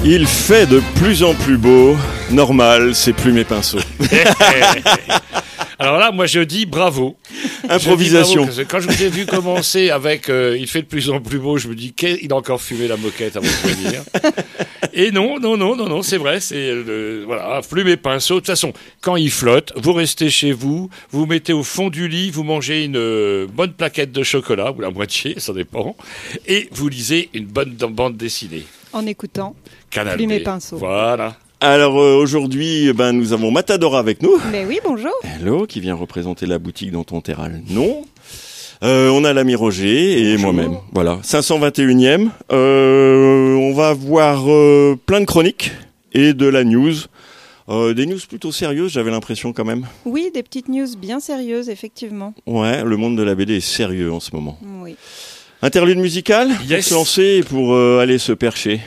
Il fait de plus en plus beau. Normal, c'est Plume et Pinceau. Alors là, moi je dis bravo. Improvisation. Bravo, parce que quand je vous ai vu commencer avec il fait de plus en plus beau, je me dis qu'il a encore fumé la moquette avant de venir. Et non, c'est vrai, c'est voilà, Plume et Pinceau. De toute façon, quand il flotte, vous restez chez vous, vous mettez au fond du lit, vous mangez une bonne plaquette de chocolat, ou la moitié, ça dépend, et vous lisez une bonne bande dessinée. En écoutant Canal Plume B. et Pinceau. Voilà. Alors aujourd'hui, nous avons Matadora avec nous. Mais oui, bonjour. Hello, qui vient représenter la boutique dans ton terral. Non. On a l'ami Roger et Bonjour. moi-même. Voilà, 521e. On va avoir plein de chroniques et de la news. Des news plutôt sérieuses, j'avais l'impression quand même. Oui, des petites news bien sérieuses, effectivement. Ouais, le monde de la BD est sérieux en ce moment. Oui. Interlude musical pour Yes. se lancer et pour aller se percher.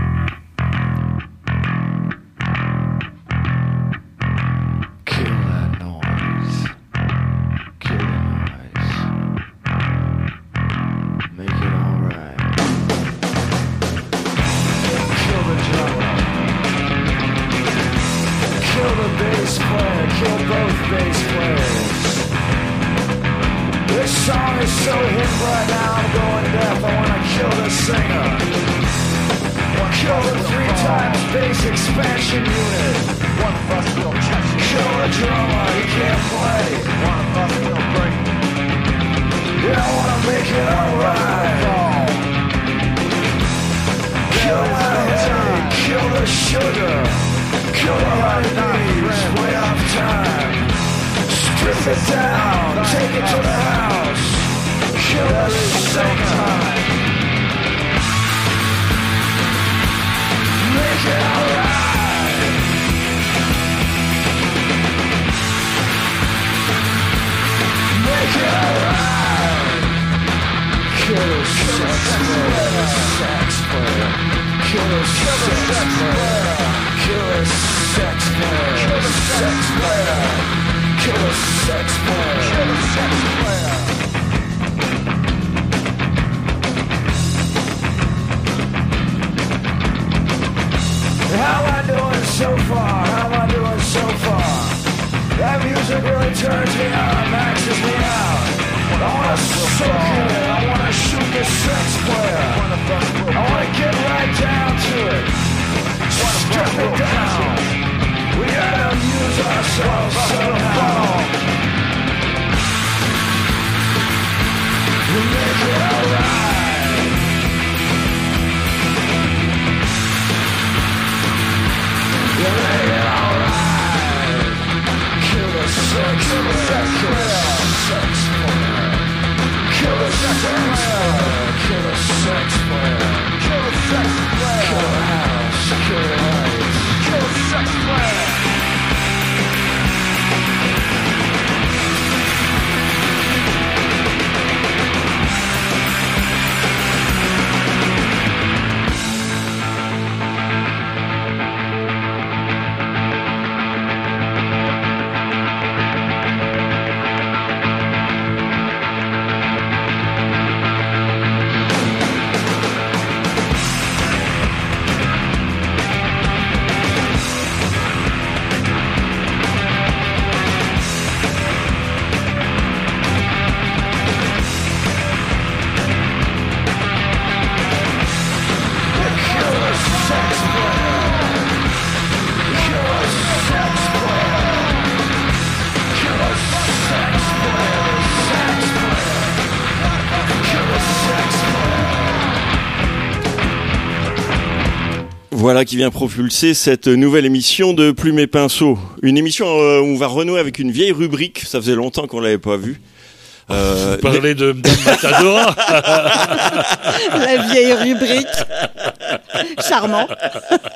Kill that noise. Kill the noise. Make it alright. Kill the drummer. Kill the bass player. Kill both bass players. This song is so hip right now, I'm going deaf. I wanna kill the singer. Kill the 3 times bass expansion unit. One of us will touch it. Kill the drummer, he can't play. One of us will break. Yeah, I wanna make it alright. Kill the headache, kill the sugar, kill the heartbeats, way off time. Strip it down, take it to the house. Kill the singer. Make it alright. Make it alright. Kill the sex player. Kill the sex player. Kill the sex player. Kill the sex player. Kill the sex player. Kill the sex player. How am I doing so far? How am I doing so far? That music really turns me on, maxes me out. I wanna soak in it, I wanna shoot the sex player. I wanna get right down to it. Strip it down. We gotta amuse ourselves somehow. We make it alright. You make it alright. Kill the sex player. Kill the sex player. Kill the sex player. Kill the sex player. Kill the house. Kill the lights. Kill the sex player. Voilà qui vient propulser cette nouvelle émission de Plume et Pinceau. Une émission où on va renouer avec une vieille rubrique, ça faisait longtemps qu'on l'avait pas vue. Vous parlez de Matadora. La vieille rubrique. Charmant.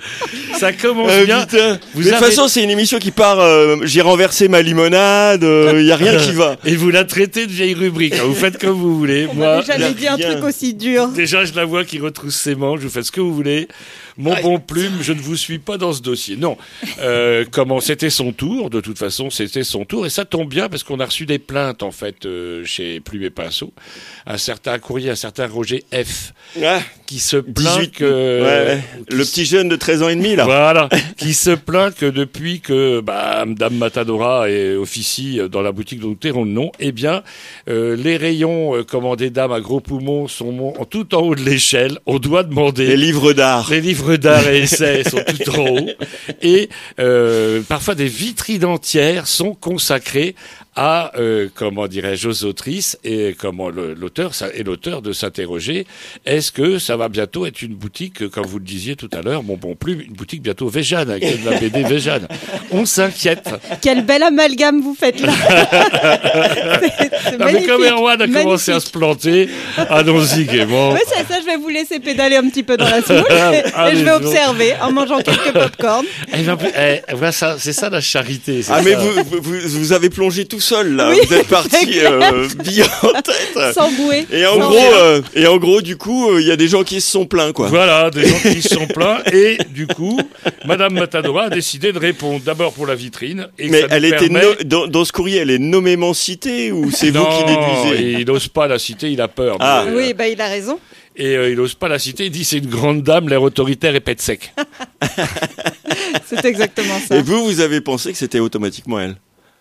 Ça commence bien. Putain. Vous Mais de toute avez- façon, c'est une émission qui part. J'ai renversé ma limonade. Il y a rien qui va. Et vous la traitez de vieille rubrique. Vous faites comme vous voulez. On Moi, m'avait jamais y a dit un rien. truc aussi dur. déjà, je la vois qui retrousse ses manches. Vous faites ce que vous voulez. Mon bon Plume, je ne vous suis pas dans ce dossier. Non. Comment c'était son tour. De toute façon, c'était son tour. Et ça tombe bien parce qu'on a reçu des plaintes, en fait, chez Plume et Pinceau. Un certain Roger F. Ah, Qui se plaint 18. que... Ouais. qui Le se- petit jeune de 13 ans et demi, là. Voilà, qui se plaint que depuis que Madame Matadora officie dans la boutique dont nous tairons le nom, eh bien, les rayons des dames à gros poumons sont tout en haut de l'échelle. On doit demander... Les livres d'art. Les livres d'art et essais sont tout en haut. Et parfois des vitrines entières sont consacrées à, aux autrices et l'auteur de s'interroger. Est-ce que ça va bientôt être une boutique, comme vous le disiez tout à l'heure, mon bon Plume, une boutique bientôt végane, avec de la BD végane. On s'inquiète. Quel bel amalgame vous faites là. C'est Non, mais magnifique. comme Erwan a commencé à se planter, allons-y gaiement. Oui, c'est ça, je vais vous laisser pédaler un petit peu dans la semoule Ah, et je mais vais bon. observer en mangeant quelques pop-corn. Voilà, c'est ça la charité. c'est Ah, mais ça. vous avez plongé tout seul, là. Oui, Vous êtes parti c'est clair. bien en tête. Sans bouée. Et en gros, du coup, il y a des gens qui se sont plaints, quoi. Voilà, des gens qui se sont plaints. Et du coup, Madame Matadora a décidé de répondre d'abord pour la vitrine. Et Mais ça nous elle était permet- dans ce courrier, elle est nommément citée ou c'est vous qui déduisez? il n'ose pas la citer, il a peur. Ah. Mais, Oui, il a raison. Et il n'ose pas la citer, il dit c'est une grande dame, l'air autoritaire et pète sec. C'est exactement ça. Et vous avez pensé que c'était automatiquement elle?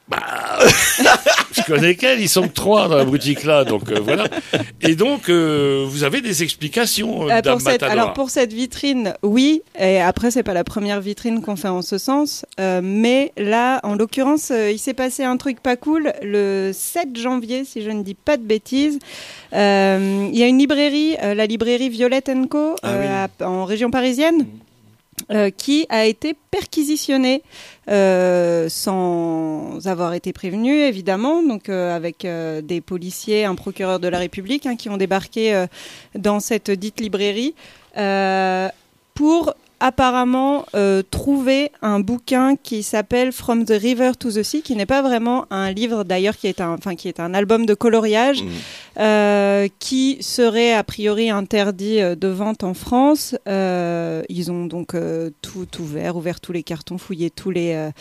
Je connais qu'elle, ils sont que 3 dans la boutique là, donc voilà. Et donc, vous avez des explications, Dame Matadora. Pour cette vitrine, oui. Et après, c'est pas la première vitrine qu'on fait en ce sens. Mais là, en l'occurrence, il s'est passé un truc pas cool. Le 7 janvier, si je ne dis pas de bêtises, il y a une librairie, la librairie Violette & Co, en région parisienne, qui a été perquisitionnée sans avoir été prévenue, évidemment, donc avec des policiers, un procureur de la République qui ont débarqué dans cette dite librairie pour apparemment trouver un bouquin qui s'appelle From the River to the Sea, qui n'est pas vraiment un livre d'ailleurs, qui est un album de coloriage, qui serait a priori interdit de vente en France. Ils ont donc tout ouvert tous les cartons, fouillé tous les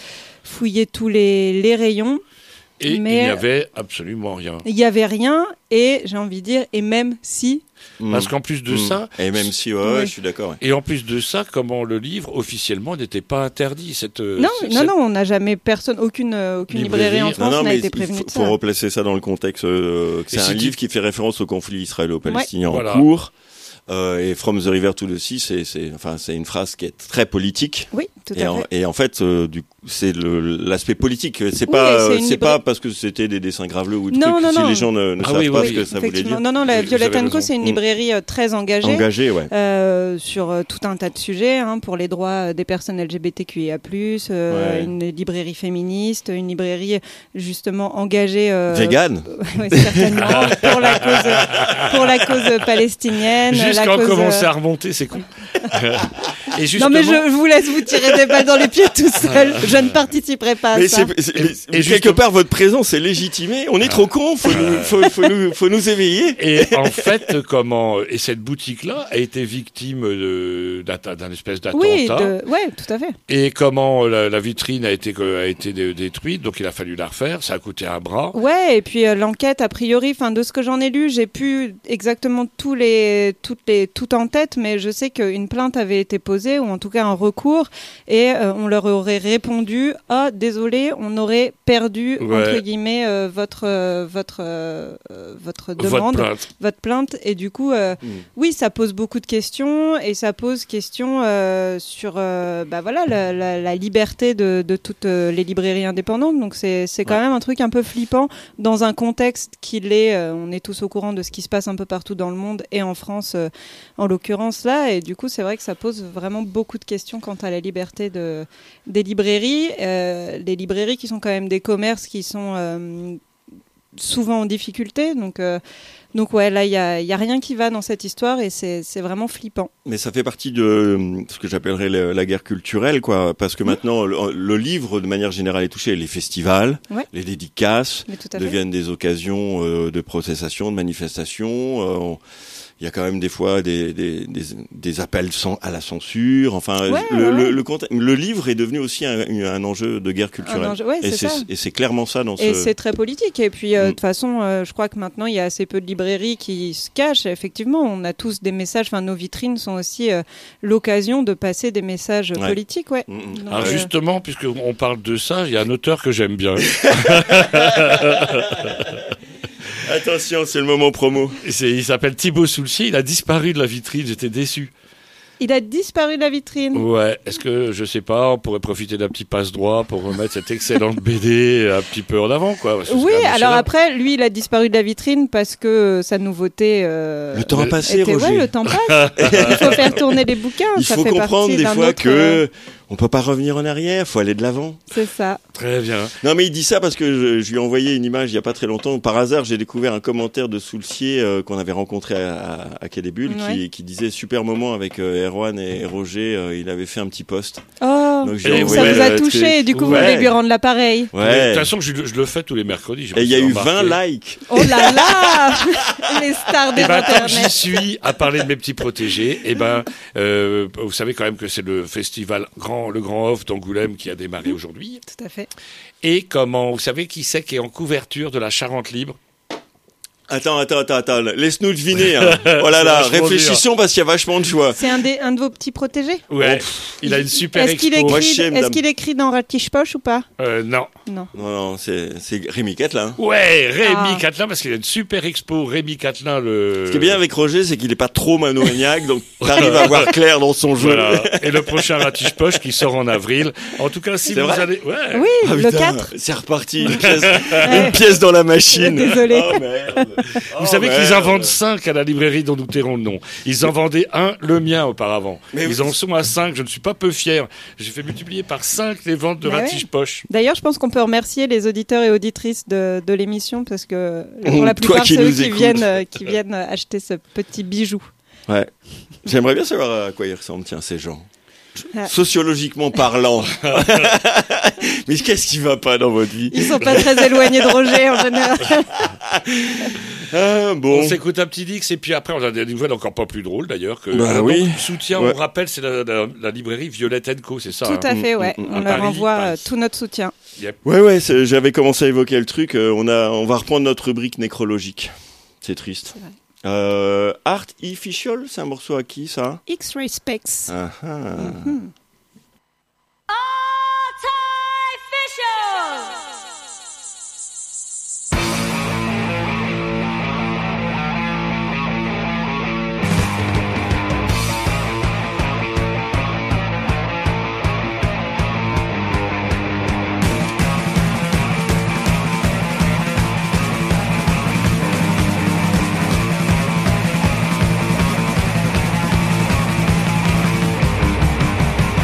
rayons. Et mais il n'y avait absolument rien. Il n'y avait rien, et j'ai envie de dire, et même si... Parce qu'en plus de ça... Et même si, ouais, Oui. je suis d'accord. Ouais. Et en plus de ça, comment le livre, officiellement, n'était pas interdit Non, on n'a jamais aucune librairie en France n'a mais été prévenue de faut ça. replacer ça dans le contexte que c'est Et un c'est livre qui fait référence au conflit israélo-palestinien Voilà. en cours. Et From the River to the Sea, c'est une phrase qui est très politique. Oui, tout à fait. Et en fait, du coup, c'est l'aspect politique. C'est Oui, pas, et c'est une pas parce que c'était des dessins graveleux ou Non, trucs. non, Si non. les gens ne Ah savent oui, pas oui, ce que ça voulait dire. Effectivement. Non, la Vous avez Violette & Co, raison. c'est une librairie très engagée. Engagé, ouais. Sur tout un tas de sujets, pour les droits des personnes LGBTQIA+, Ouais. une librairie féministe, une librairie justement engagée... Vegan. Oui, certainement, pour la cause palestinienne. Juste la quand on cause, commençait à remonter, c'est con. Et Non justement, mais je vous laisse vous tirer des balles dans les pieds tout seul. Je ne participerai pas à Mais ça. Et quelque justement- part, votre présence est légitimée. On est trop cons. Faut nous éveiller. Et en fait, et cette boutique-là a été victime d'un espèce d'attentat. Oui, ouais, tout à fait. Et comment la vitrine a été détruite, donc il a fallu la refaire, ça a coûté un bras. Ouais, et puis l'enquête, a priori, de ce que j'en ai lu, j'ai plus exactement tout en tête, mais je sais qu'une plainte avait été posée, ou en tout cas un recours, et on leur aurait répondu « Ah, désolé, on aurait perdu, entre guillemets, votre demande, votre plainte. » Et du coup, oui, ça pose beaucoup de questions, et ça pose question sur la liberté de toutes les librairies indépendantes. Donc c'est quand même un truc un peu flippant dans un contexte on est tous au courant de ce qui se passe un peu partout dans le monde et en France en l'occurrence là, et du coup c'est vrai que ça pose vraiment beaucoup de questions quant à la liberté des librairies, les librairies qui sont quand même des commerces qui sont souvent en difficulté. Donc ouais, là, il y a rien qui va dans cette histoire et c'est vraiment flippant. Mais ça fait partie de ce que j'appellerais la guerre culturelle, quoi. Parce que maintenant, le livre, de manière générale, est touché. Les festivals, les dédicaces deviennent des occasions de protestation, de manifestation. Il y a quand même des fois des appels à la censure. Enfin, le livre est devenu aussi un enjeu de guerre culturelle. Et c'est clairement ça dans Et c'est très politique. Et puis, de toute façon, je crois que maintenant, il y a assez peu de librairies qui se cachent. Effectivement, on a tous des messages. Enfin, nos vitrines sont aussi l'occasion de passer des messages politiques. Ouais. Donc, alors justement, puisqu'on parle de ça, il y a un auteur que j'aime bien. Attention, c'est le moment promo. Il s'appelle Thibaut Soulcier, il a disparu de la vitrine, j'étais déçu. Il a disparu de la vitrine. Ouais, est-ce que, je sais pas, on pourrait profiter d'un petit passe-droit pour remettre cette excellente BD un petit peu en avant, quoi. Oui, alors après, lui, il a disparu de la vitrine parce que sa nouveauté... le temps a passé, Roger. Ouais, le temps passe. Il faut faire tourner les bouquins. Il faut comprendre des fois que on peut pas revenir en arrière, faut aller de l'avant. C'est ça. Très bien. Non, mais il dit ça parce que je lui ai envoyé une image il y a pas très longtemps. Par hasard, j'ai découvert un commentaire de Soulcier qu'on avait rencontré à Quai des Bulles qui disait super moment avec Erwan et Roger. Il avait fait un petit post. Oh, donc, ça vous a touché. Du coup, vous voulez lui rendre l'appareil. Ouais. De toute façon, je le fais tous les mercredis. Et il y a eu 20 likes. Oh là là, les stars des Internet. Quand j'y suis à parler de mes petits protégés, vous savez quand même que c'est le festival le Grand Off d'Angoulême qui a démarré aujourd'hui. Tout à fait. Et vous savez qui c'est qui est en couverture de la Charente Libre? Attends, laisse-nous deviner. Hein. Oh là là, réfléchissons parce qu'il y a vachement de choix. C'est un de vos petits protégés? Ouais, il a une super expo. Est-ce qu'il écrit dans Ratiche Poche ou pas? Non. Non, c'est Rémi Catelin. Ouais, Rémi Catelin, parce qu'il a une super expo. Rémi Catelin, Ce qui est bien avec Roger, c'est qu'il est pas trop monomaniaque, donc t'arrives à voir clair dans son jeu. Voilà. Et le prochain Ratiche Poche qui sort en avril. En tout cas, si vous allez... Ouais. Oui, le 4. C'est reparti, une pièce dans la machine. Désolé. Oh merde. Vous savez qu'ils en vendent 5 à la librairie dont nous tairons le nom. Ils en vendaient un, le mien, auparavant. Ils en sont à 5, je ne suis pas peu fier. J'ai fait multiplier par 5 les ventes de Ratiche Poche. D'ailleurs, je pense qu'on peut remercier les auditeurs et auditrices de l'émission parce que pour la plupart, c'est eux qui viennent acheter ce petit bijou. Ouais. J'aimerais bien savoir à quoi ils ressemblent, ces gens. Sociologiquement parlant. Mais qu'est-ce qui va pas dans votre vie? Ils sont pas très éloignés de Roger en général. Bon. On s'écoute un petit Dix et puis après on a des nouvelles encore pas plus drôles d'ailleurs que soutien. On rappelle, c'est la librairie Violette & Co, c'est ça? Tout à fait, ouais. On leur envoie tout notre soutien. Yep. Ouais, j'avais commencé à évoquer le truc. On va reprendre notre rubrique nécrologique. C'est triste. C'est vrai. Art Official, c'est un morceau à qui ça? X-Ray Specs. Artificial.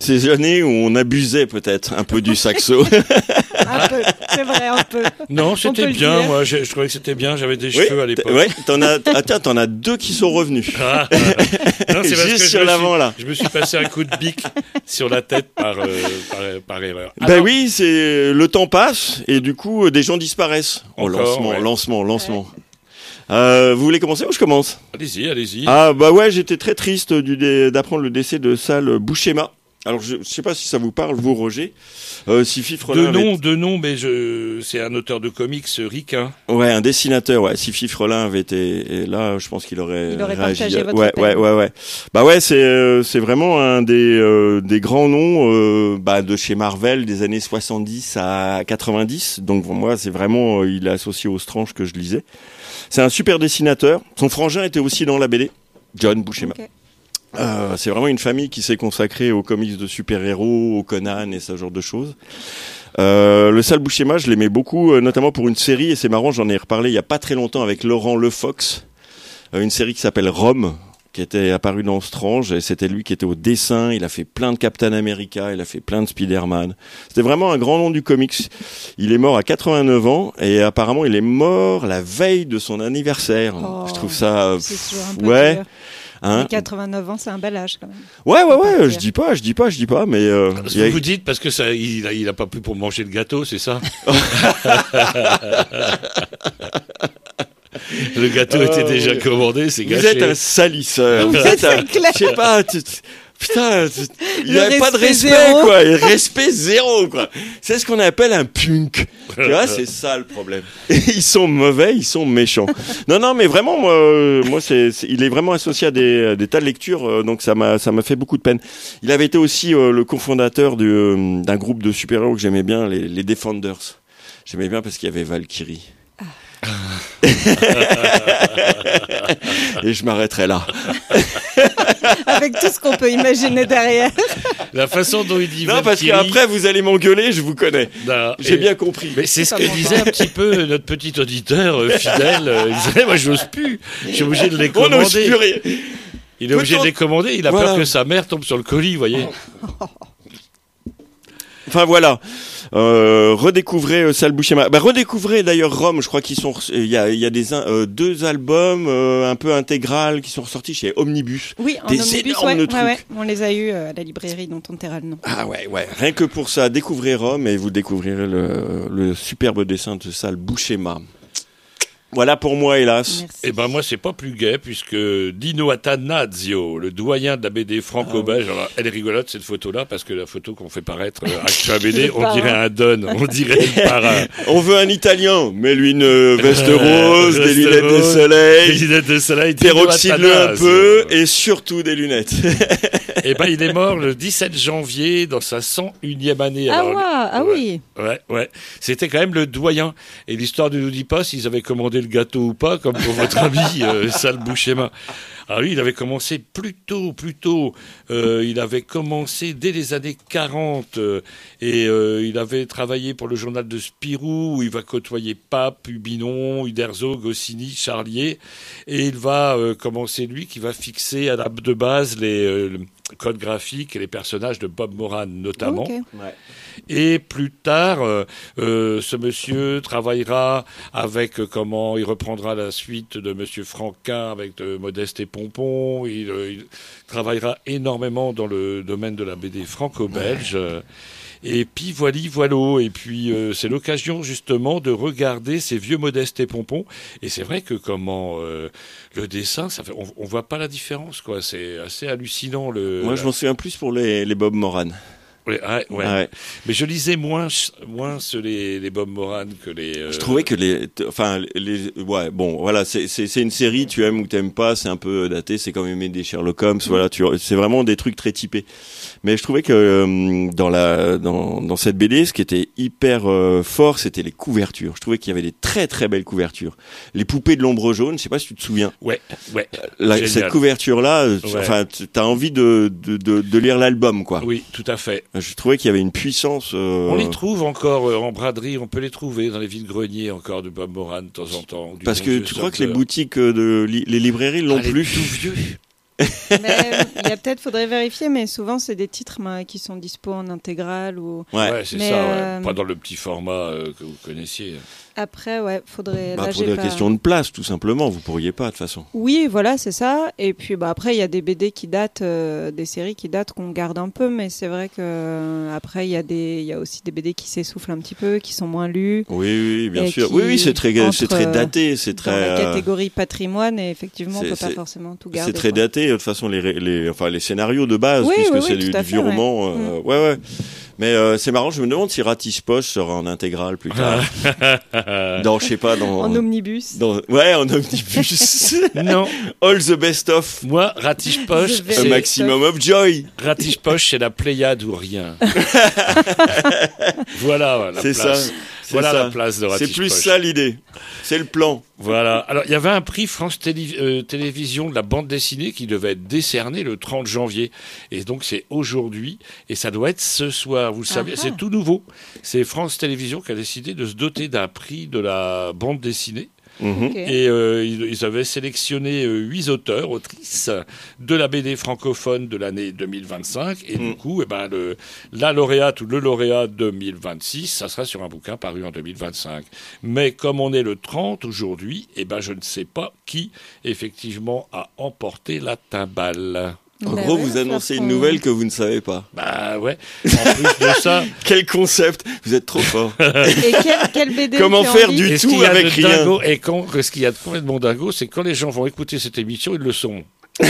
ces années où on abusait peut-être un peu du saxo. Un peu, c'est vrai, un peu. Non, c'était bien, moi, je trouvais que c'était bien, j'avais des cheveux à l'époque. Ouais, t'en as 2 qui sont revenus. Non, c'est parce juste que sur l'avant, là. Je me suis passé un coup de bic sur la tête par erreur. Ben oui, le temps passe et du coup, des gens disparaissent. Lancement. Vous voulez commencer ou je commence? Allez-y. Ah bah ouais, j'étais très triste d'apprendre le décès de Sal Buscema. Alors je sais pas si ça vous parle, vous Roger. Sifi Frelin. De nom, mais c'est un auteur de comics ricain. Ouais, un dessinateur. Ouais, Sifi Frelin avait été. Et là, je pense qu'il aurait réagi. Partagé votre Ouais. Bah ouais, c'est vraiment un des grands noms de chez Marvel des années 70 à 90. Donc pour moi, c'est vraiment il est associé aux Strange que je lisais. C'est un super dessinateur. Son frangin était aussi dans la BD, John Buscema. Okay. C'est vraiment une famille qui s'est consacrée aux comics de super-héros, au Conan et ce genre de choses. Le Sal Buscema, je l'aimais beaucoup, notamment pour une série, et c'est marrant, j'en ai reparlé il y a pas très longtemps avec Laurent Lefox, une série qui s'appelle Rome, qui était apparue dans Strange, et c'était lui qui était au dessin, il a fait plein de Captain America, il a fait plein de Spider-Man. C'était vraiment un grand nom du comics. Il est mort à 89 ans, et apparemment il est mort la veille de son anniversaire. Je trouve ça... c'est toujours un peu dur. Hein? 89 ans, c'est un bel âge quand même. Ouais, je dis pas, mais vous dites parce que il a pas pu pour manger le gâteau, c'est ça? Le gâteau était déjà commandé, c'est gâché. Vous êtes un salisseur. Je sais pas. Putain, il n'y avait pas de respect, zéro. Quoi. Et respect zéro, quoi. C'est ce qu'on appelle un punk. Tu vois, c'est ça le problème. Ils sont mauvais, ils sont méchants. Non, mais vraiment, moi, il est vraiment associé à des tas de lectures, donc ça m'a fait beaucoup de peine. Il avait été aussi le cofondateur d'un groupe de super-héros que j'aimais bien, les Defenders. J'aimais bien parce qu'il y avait Valkyrie. Et je m'arrêterai là. Avec tout ce qu'on peut imaginer derrière. La façon dont il dit non, Valkyrie... parce qu'après vous allez m'engueuler, je vous connais. J'ai bien compris. Mais c'est ce que disait un petit peu notre petit auditeur fidèle. Il disait, moi j'ose plus. Je suis obligé de les commander. On n'ose plus rien. Il est obligé de les commander. Il a peur que sa mère tombe sur le colis, vous voyez. Enfin voilà. Redécouvrez Sal Buscema. Redécouvrez d'ailleurs Rome. Je crois il y a des 2 albums un peu intégral qui sont ressortis chez Omnibus. Oui, en des Omnibus, énormes trucs. Ouais. On les a eus à la librairie dont on taiera le nom. Ah ouais. Rien que pour ça, découvrez Rome et vous découvrirez le superbe dessin de Sal Buscema. Voilà pour moi, hélas. Merci. Eh ben moi, c'est pas plus gai puisque Dino Atanasio, le doyen de la BD franco-belge, alors elle est rigolote cette photo-là parce que la photo qu'on fait paraître sur la BD, on dirait un Don, on dirait le parrain. On veut un Italien, mais lui une veste rose, des lunettes de soleil, des lunettes de soleil, peroxyde-le un peu et surtout des lunettes. Eh ben il est mort le 17 janvier dans sa 101e année. Oui. Ouais. C'était quand même le doyen. Et l'histoire ne nous dit pas s'ils avaient commandé le gâteau ou pas, comme pour votre ami Sal Buscema. Alors lui, il avait commencé plus tôt. Il avait commencé dès les années 40 et il avait travaillé pour le journal de Spirou où il va côtoyer Pape, Ubinon, Uderzo, Goscinny, Charlier et il va commencer lui qui va fixer à la de base les codes graphiques et les personnages de Bob Moran notamment. Okay. Ouais. Et plus tard, ce monsieur travaillera avec il reprendra la suite de Monsieur Franquin avec Modeste et Pompon. Il travaillera énormément dans le domaine de la BD franco-belge. Et puis voilà. Et puis c'est l'occasion justement de regarder ces vieux Modeste et Pompon. Et c'est vrai que le dessin, on voit pas la différence, quoi. C'est assez hallucinant. Moi, je m'en souviens plus pour les Bob Moran. Ouais. Mais je lisais moins les Bob Moran que les. Je trouvais que c'est une série, tu aimes ou t'aimes pas, c'est un peu daté, c'est comme aimer des Sherlock Holmes, voilà, c'est vraiment des trucs très typés. Mais je trouvais que dans cette BD, ce qui était hyper fort, c'était les couvertures. Je trouvais qu'il y avait des très très belles couvertures. Les poupées de l'ombre jaune, je sais pas si tu te souviens. Ouais. Cette couverture-là, t'as envie de lire l'album, quoi. Oui, tout à fait. Je trouvais qu'il y avait une puissance. On les trouve encore en braderie, on peut les trouver dans les vides-greniers encore de Bob Moran de temps en temps. Parce que tu crois que les boutiques les librairies l'ont plus. Tout vieux. Il y a peut-être, faudrait vérifier, mais souvent c'est des titres qui sont dispo en intégrale ou. Ouais, c'est ça. Pas dans le petit format que vous connaissiez. Après, faudrait. Pour des questions de place, tout simplement, vous pourriez pas de toute façon. Oui, voilà, c'est ça. Et puis, après, il y a des BD qui datent, des séries qui datent qu'on garde un peu, mais c'est vrai que après, il y a aussi des BD qui s'essoufflent un petit peu, qui sont moins lus. Oui, bien sûr. Oui, c'est très daté, c'est très. Dans la catégorie patrimoine, et effectivement, on peut pas forcément tout garder. C'est très daté. De toute façon, les scénarios de base, puisque c'est du vieux roman. Ouais. Mais c'est marrant, je me demande si Ratis Poche sera en intégrale plus tard. En omnibus. En omnibus. Non. All the best of. Moi, Ratis Poche, c'est a maximum of joy. Ratis Poche, c'est la Pléiade ou rien. Voilà la c'est place. Ça. Voilà la place de Ratis Poche. C'est plus ça l'idée. C'est le plan. Voilà. Alors, il y avait un prix France Télévisions de la bande dessinée qui devait être décerné le 30 janvier. Et donc, c'est aujourd'hui. Et ça doit être ce soir. Vous le savez, c'est tout nouveau. C'est France Télévisions qui a décidé de se doter d'un prix de la bande dessinée. Et ils avaient sélectionné 8 auteurs, autrices de la BD francophone de l'année 2025. Et du coup, la lauréate ou le lauréat 2026, ça sera sur un bouquin paru en 2025. Mais comme on est le 30 aujourd'hui, je ne sais pas qui, effectivement, a emporté la timbale. En gros, vous annoncez une nouvelle que vous ne savez pas. Ouais. En plus de ça... Quel concept. Vous êtes trop fort. Et quel BD Comment faire du tout avec rien. Ce qu'il y a de complètement dingo, c'est que quand les gens vont écouter cette émission, ils le sont.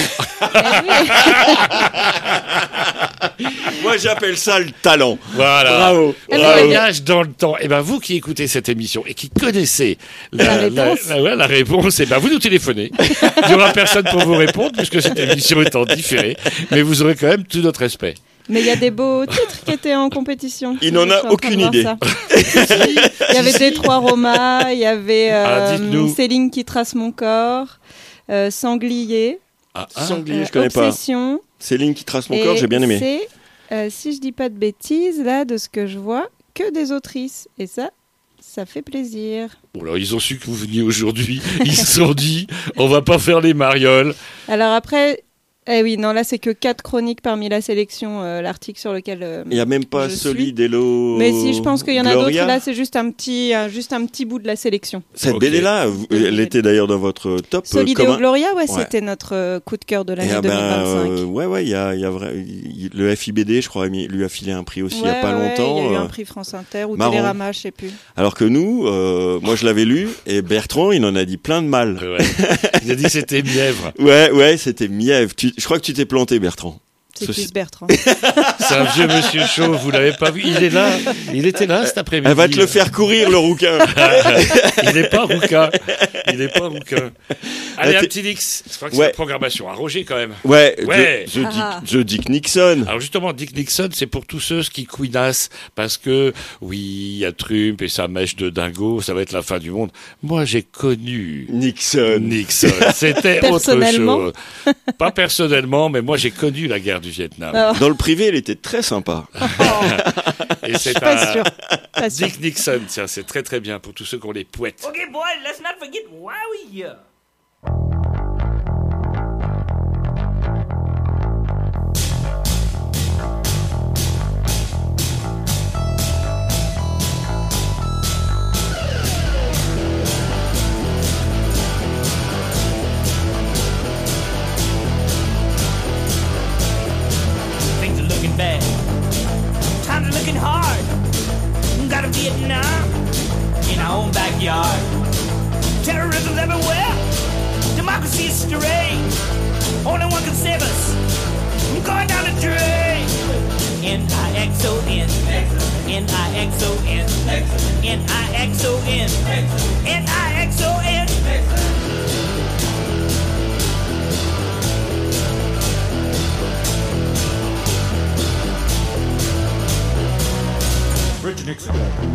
Moi, j'appelle ça le talent. Voilà. Bravo. Voyage dans le temps. Et vous qui écoutez cette émission et qui connaissez la réponse, vous nous téléphonez. Il n'y aura personne pour vous répondre puisque cette émission est en différé. Mais vous aurez quand même tout notre respect. Mais il y a des beaux titres qui étaient en compétition. Il n'en a aucune idée. Il y avait Détroit Roma, il y avait Céline qui trace mon corps, Sanglier. Sanglier, je connais Obsession, pas. Céline qui trace mon corps, j'ai bien aimé. C'est, si je dis pas de bêtises, là, de ce que je vois, que des autrices. Et ça fait plaisir. Bon, alors, ils ont su que vous veniez aujourd'hui. Ils se sont dit, on va pas faire les marioles. Alors après... là c'est que 4 chroniques parmi la sélection, l'article sur lequel il n'y a même pas celui d'Hello. Mais si, je pense qu'il y en a d'autres. Là, c'est juste un petit bout de la sélection. Cette BD-là, elle était d'ailleurs dans votre top. Celui d'Hello Gloria, c'était notre coup de cœur de l'année 2025. Il y a le FIBD, je crois, lui a filé un prix aussi il n'y a pas longtemps. Il y a eu un prix France Inter ou Télérama, je sais plus. Alors que nous, moi je l'avais lu, et Bertrand, il en a dit plein de mal. Il a dit que c'était mièvre. Ouais, c'était mièvre. Je crois que tu t'es planté, Bertrand. C'est plus Bertrand. C'est un vieux monsieur chauve, vous l'avez pas vu. Il est là. Il était là cet après-midi. Elle va te le faire courir, le rouquin. Il n'est pas rouquin. Allez, un petit Dix. Je crois que c'est la programmation. À Roger, quand même. Ouais. The Dick Nixon. Alors, justement, Dick Nixon, c'est pour tous ceux qui couinassent. Parce que, oui, il y a Trump et sa mèche de dingo. Ça va être la fin du monde. Moi, j'ai connu Nixon. C'était autre chose. Pas personnellement, mais moi, j'ai connu la guerre du Vietnam. Dans le privé, elle était très sympa. Et c'est pas sûr. Dick Nixon, c'est très très bien pour tous ceux qui ont les pouettes. Okay, boy, let's not forget Wowie. Things are looking bad. Times are looking hard. Got a Vietnam in our own backyard. Terrorism's everywhere. Democracy is strange. Only one can save us. I'm going down the drain. N-I-X-O-N. N-I-X-O-N. N-I-X-O-N. N-I-X-O-N. Richard Nixon.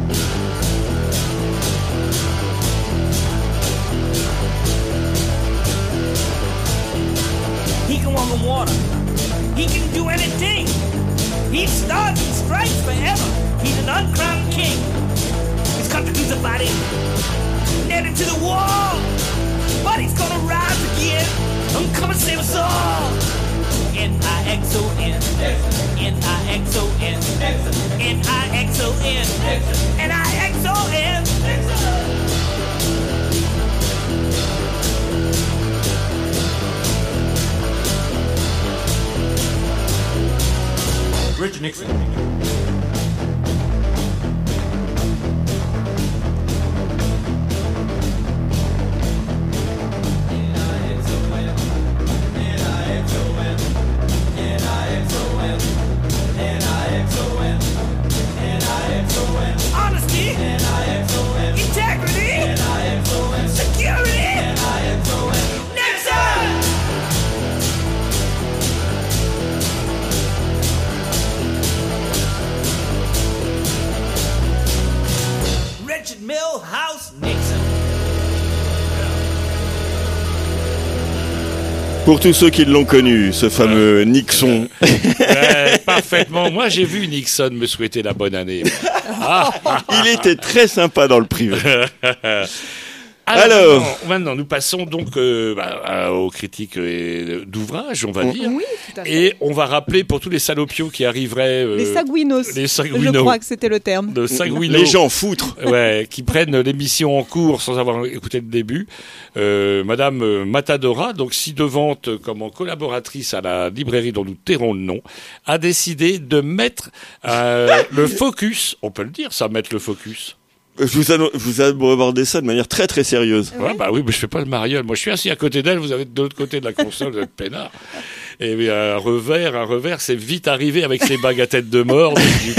He can walk on water. He can do anything. He stars and stripes forever. He's an uncrowned king. His country crucified him, nailed him to the wall. But he's gonna rise again. Come and save us all. N-I-X-O-N, N-I-X-O-N, N-I-X-O-N, N-I-X-O-N. Richard Nixon. Honesty, integrity, security, Nixon! Richard Milhouse Nixon. Pour tous ceux qui l'ont connu, ce fameux Nixon. Ouais, parfaitement. Moi, j'ai vu Nixon me souhaiter la bonne année. Il était très sympa dans le privé. Alors, maintenant, nous passons donc aux critiques d'ouvrages, on va dire. Oui, tout à fait. Et on va rappeler pour tous les salopios qui arriveraient... Les sagouinos. Les sagouinos. Je crois que c'était le terme. De sagouinos. Les gens foutres. Ouais, qui prennent l'émission en cours sans avoir écouté le début. Madame Matadora, donc ci-devante comme en collaboratrice à la librairie dont nous tairons le nom, a décidé de mettre le focus, on peut le dire ça, mettre le focus. Vous abordez ça de manière très très sérieuse. Ouais, bah oui, mais je fais pas le mariole. Moi, je suis assis à côté d'elle, vous êtes de l'autre côté de la console, vous êtes peinard. Et un revers, c'est vite arrivé avec ses bagues à tête de mort.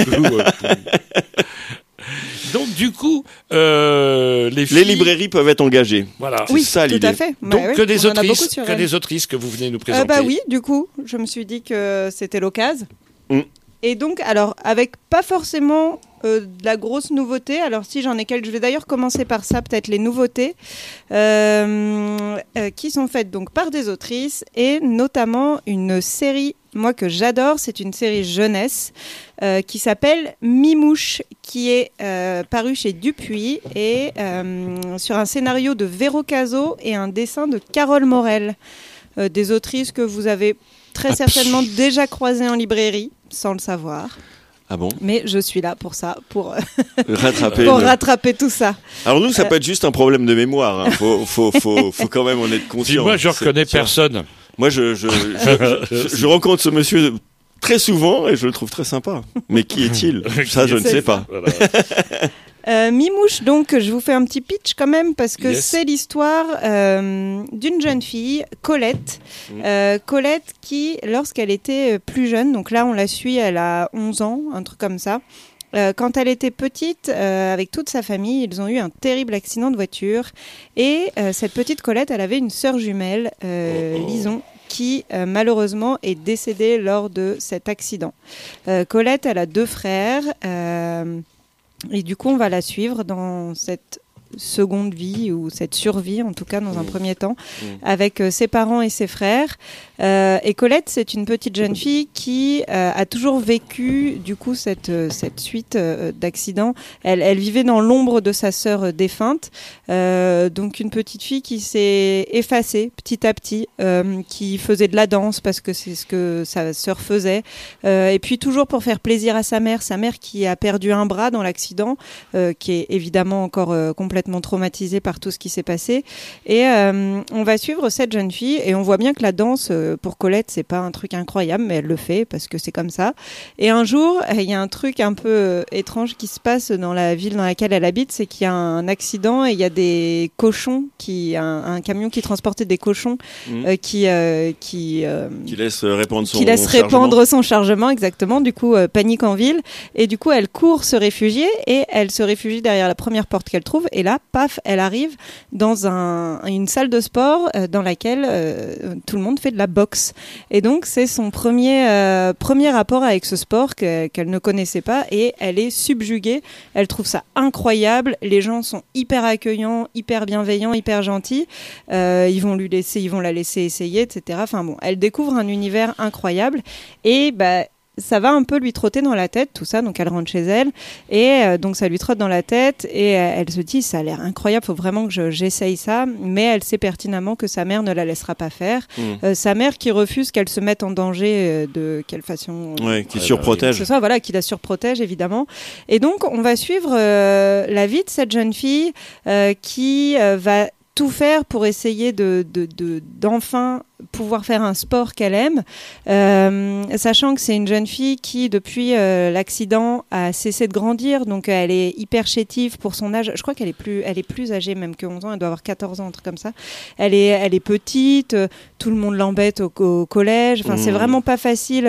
Donc, du coup, les librairies peuvent être engagées. Voilà. Oui, c'est ça l'idée. tout à fait. Donc, oui, que on des autrices que vous venez nous présenter. Bah oui, du coup, je me suis dit que c'était l'occasion. Mm. Et donc, alors, avec pas forcément de la grosse nouveauté, alors si j'en ai quelques, je vais d'ailleurs commencer par ça, peut-être les nouveautés, qui sont faites donc par des autrices, et notamment une série, moi que j'adore, c'est une série jeunesse, qui s'appelle Mimouche, qui est parue chez Dupuis, et sur un scénario de Véro Cazot et un dessin de Carole Morel, des autrices que vous avez très certainement déjà croisées en librairie, sans le savoir. Ah bon ? Mais je suis là pour ça, pour rattraper tout ça. Alors nous, ça peut être juste un problème de mémoire. Hein. Faut quand même en être conscient. Moi, je reconnais personne. Moi, je rencontre ce monsieur très souvent et je le trouve très sympa. Mais qui est-il ? Ça, je ne sais pas. Voilà. Mimouche, donc, je vous fais un petit pitch quand même, parce que c'est l'histoire d'une jeune fille, Colette. Colette qui, lorsqu'elle était plus jeune, donc là on la suit, elle a 11 ans, un truc comme ça. Quand elle était petite, avec toute sa famille, ils ont eu un terrible accident de voiture. Et cette petite Colette, elle avait une sœur jumelle, Lison, qui malheureusement est décédée lors de cet accident. Colette, elle a 2 frères. Et du coup, on va la suivre dans cette seconde vie, ou cette survie, en tout cas dans un premier temps, avec ses parents et ses frères. Et Colette, c'est une petite jeune fille qui a toujours vécu, du coup, cette suite d'accidents. Elle vivait dans l'ombre de sa sœur défunte. Donc, une petite fille qui s'est effacée petit à petit, qui faisait de la danse parce que c'est ce que sa sœur faisait. Et puis, toujours pour faire plaisir à sa mère qui a perdu un bras dans l'accident, qui est évidemment encore complètement traumatisée par tout ce qui s'est passé. Et on va suivre cette jeune fille, et on voit bien que la danse, pour Colette, c'est pas un truc incroyable, mais elle le fait parce que c'est comme ça. Et un jour, il y a un truc un peu étrange qui se passe dans la ville dans laquelle elle habite, c'est qu'il y a un accident et il y a des cochons, un camion qui transportait des cochons qui laisse répandre son chargement, exactement. Du coup, panique en ville, et du coup, elle court se réfugier, et elle se réfugie derrière la première porte qu'elle trouve, et là, paf, elle arrive dans une salle de sport dans laquelle tout le monde fait de la boxe. Et donc, c'est son premier rapport avec ce sport qu'elle ne connaissait pas, et elle est subjuguée. Elle trouve ça incroyable. Les gens sont hyper accueillants, hyper bienveillants, hyper gentils. Ils vont la laisser essayer, etc. Enfin bon, elle découvre un univers incroyable, et ça va un peu lui trotter dans la tête, tout ça. Donc elle rentre chez elle et donc ça lui trotte dans la tête et elle se dit ça a l'air incroyable, faut vraiment que j'essaye ça. Mais elle sait pertinemment que sa mère ne la laissera pas faire. Sa mère qui refuse qu'elle se mette en danger de quelle façon. Qui surprotège. C'est ça, voilà, qui la surprotège évidemment. Et donc on va suivre la vie de cette jeune fille qui va tout faire pour essayer d'enfin pouvoir faire un sport qu'elle aime, sachant que c'est une jeune fille qui, depuis l'accident, a cessé de grandir, donc elle est hyper chétive pour son âge. Je crois qu'elle est plus âgée même que 11 ans, elle doit avoir 14 ans, un truc comme ça. Elle est petite, tout le monde l'embête au collège, enfin c'est vraiment pas facile,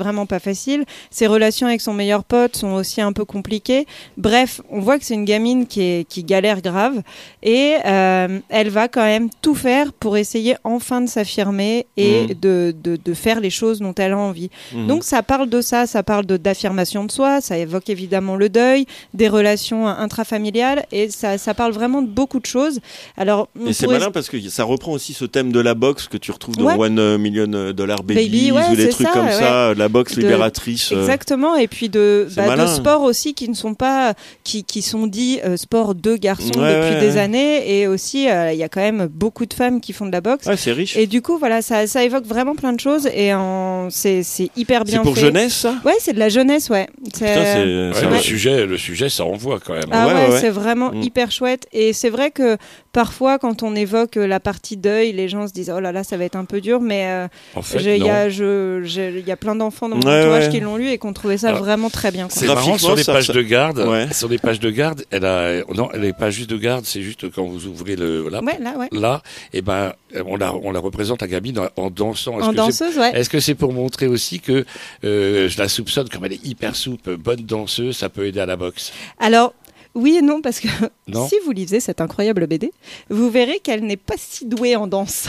Ses relations avec son meilleur pote sont aussi un peu compliquées. Bref, on voit que c'est une gamine qui galère grave, et elle va quand même tout faire pour essayer enfin de s'affirmer et de faire les choses dont elle a envie. Donc ça parle de ça, d'affirmation de soi, ça évoque évidemment le deuil, des relations intrafamiliales, et ça parle vraiment de beaucoup de choses. Alors, et c'est malin parce que ça reprend aussi ce thème de la boxe que tu retrouves dans $1 Million Babies ou des trucs comme ça, la boxe libératrice. Exactement, et puis de sport aussi qui ne sont pas, qui sont dits sport de garçons depuis des années, et aussi il y a quand même beaucoup de femmes qui font de la boxe. Ouais, c'est riche. Et du coup, voilà, ça évoque vraiment plein de choses, et c'est hyper bien fait. C'est pour jeunesse, ça ? Ouais, c'est de la jeunesse, ouais. Le sujet, ça envoie quand même. Ah ouais, c'est vraiment hyper chouette. Et c'est vrai que parfois, quand on évoque la partie deuil, les gens se disent oh là là, ça va être un peu dur, mais en fait, il y a plein d'enfants dans mon entourage qui l'ont lu et qui ont trouvé ça vraiment très bien. C'est marrant, sur les pages de garde. Sur les pages de garde, elle est pas juste de garde, c'est juste quand vous ouvrez là, et ben on la représente la gamine en dansant. Est-ce que c'est pour montrer aussi que je la soupçonne, comme elle est hyper souple, bonne danseuse, ça peut aider à la boxe? Alors, oui et non, parce que si vous lisez cette incroyable BD, vous verrez qu'elle n'est pas si douée en danse.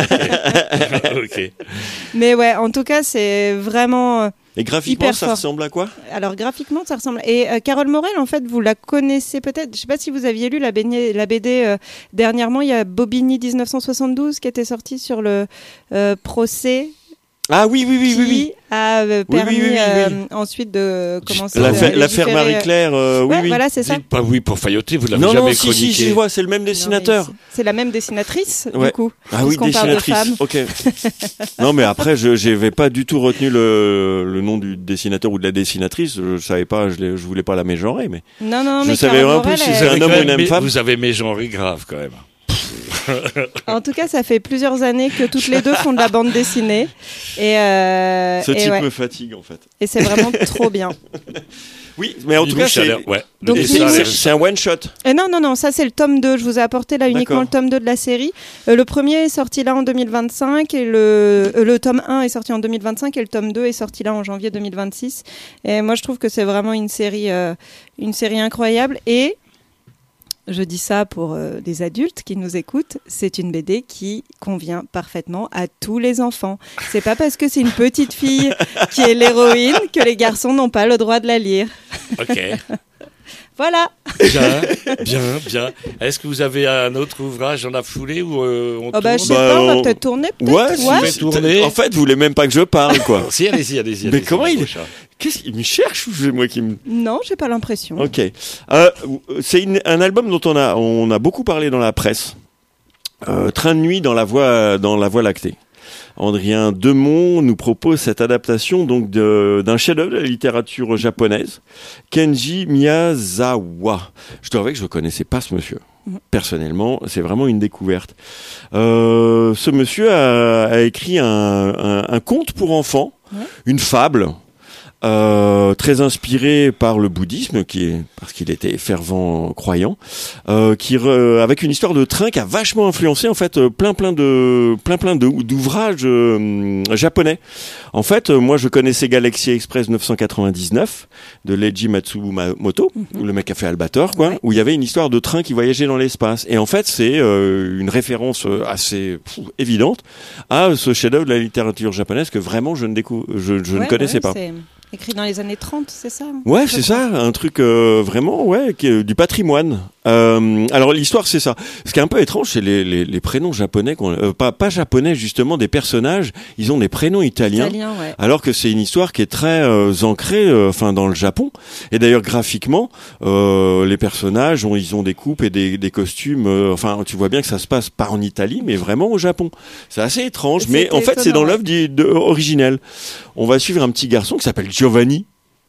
Ok. Mais ouais, en tout cas, c'est vraiment... Et graphiquement, ça ressemble à quoi ? Alors, graphiquement, ça ressemble... Et Carole Morel, en fait, vous la connaissez peut-être. Je ne sais pas si vous aviez lu la BD dernièrement. Il y a Bobigny 1972 qui était sorti sur le procès... Ah oui. A permis ensuite de commencer l'affaire Marie-Claire. Voilà, c'est ça. Dites pas oui pour failloter, vous l'avez jamais chroniqué. Si, je vois, c'est le même dessinateur. C'est la même dessinatrice, du coup. Ah oui, dessinatrice. Ok. Non, mais après, je n'avais pas du tout retenu le nom du dessinateur ou de la dessinatrice. Je savais pas, je voulais pas la mégenrer, mais. Non, je savais vraiment plus si c'est un homme ou une femme. Vous avez mégenré grave quand même. En tout cas, ça fait plusieurs années que toutes les deux font de la bande dessinée. Et ce type me fatigue, en fait. Et c'est vraiment trop bien. Oui, mais en tout cas, c'est un one-shot. Non, ça c'est le tome 2. Je vous ai apporté là uniquement le tome 2 de la série. Le premier est sorti là en 2025, et le tome 1 est sorti en 2025, et le tome 2 est sorti là en janvier 2026. Et moi, je trouve que c'est vraiment une série incroyable. Et je dis ça pour des adultes qui nous écoutent, c'est une BD qui convient parfaitement à tous les enfants. C'est pas parce que c'est une petite fille qui est l'héroïne que les garçons n'ont pas le droit de la lire. Ok. Voilà. Bien. Est-ce que vous avez un autre ouvrage dans la foulée ou on tourne? Je sais pas, on va peut-être tourner. Tourner. En fait, vous voulez même pas que je parle, quoi. Si, allez-y. Mais comment qu'est-ce qu'il me cherche ou c'est moi qui me... Non, j'ai pas l'impression. Ok. C'est un album dont on a beaucoup parlé dans la presse. Train de nuit dans la Voie lactée. Adrien Demont nous propose cette adaptation donc d'un chef-d'œuvre de la littérature japonaise, Kenji Miyazawa. Je dois avouer que je ne connaissais pas ce monsieur. Personnellement, c'est vraiment une découverte. Ce monsieur a écrit un conte pour enfants, une fable. Très inspiré par le bouddhisme, parce qu'il était fervent croyant, avec une histoire de train qui a vachement influencé en fait plein d'ouvrages japonais. En fait, moi je connaissais Galaxy Express 999 de Leiji Matsumoto, où le mec a fait Albator, où il y avait une histoire de train qui voyageait dans l'espace. Et en fait, c'est une référence assez évidente à ce chef-d'œuvre de la littérature japonaise que vraiment je ne connaissais pas. Écrit dans les années 30, c'est ça? Ouais, c'est ça, un truc vraiment, qui est du patrimoine. Alors l'histoire, c'est ça. Ce qui est un peu étrange, c'est les prénoms japonais, pas japonais justement, des personnages. Ils ont des prénoms italiens, alors que c'est une histoire qui est très ancrée, dans le Japon. Et d'ailleurs graphiquement, les personnages, ils ont des coupes et des costumes. Tu vois bien que ça se passe pas en Italie, mais vraiment au Japon. C'est assez étrange, mais en fait, c'est dans l'œuvre originelle. On va suivre un petit garçon qui s'appelle Giovanni.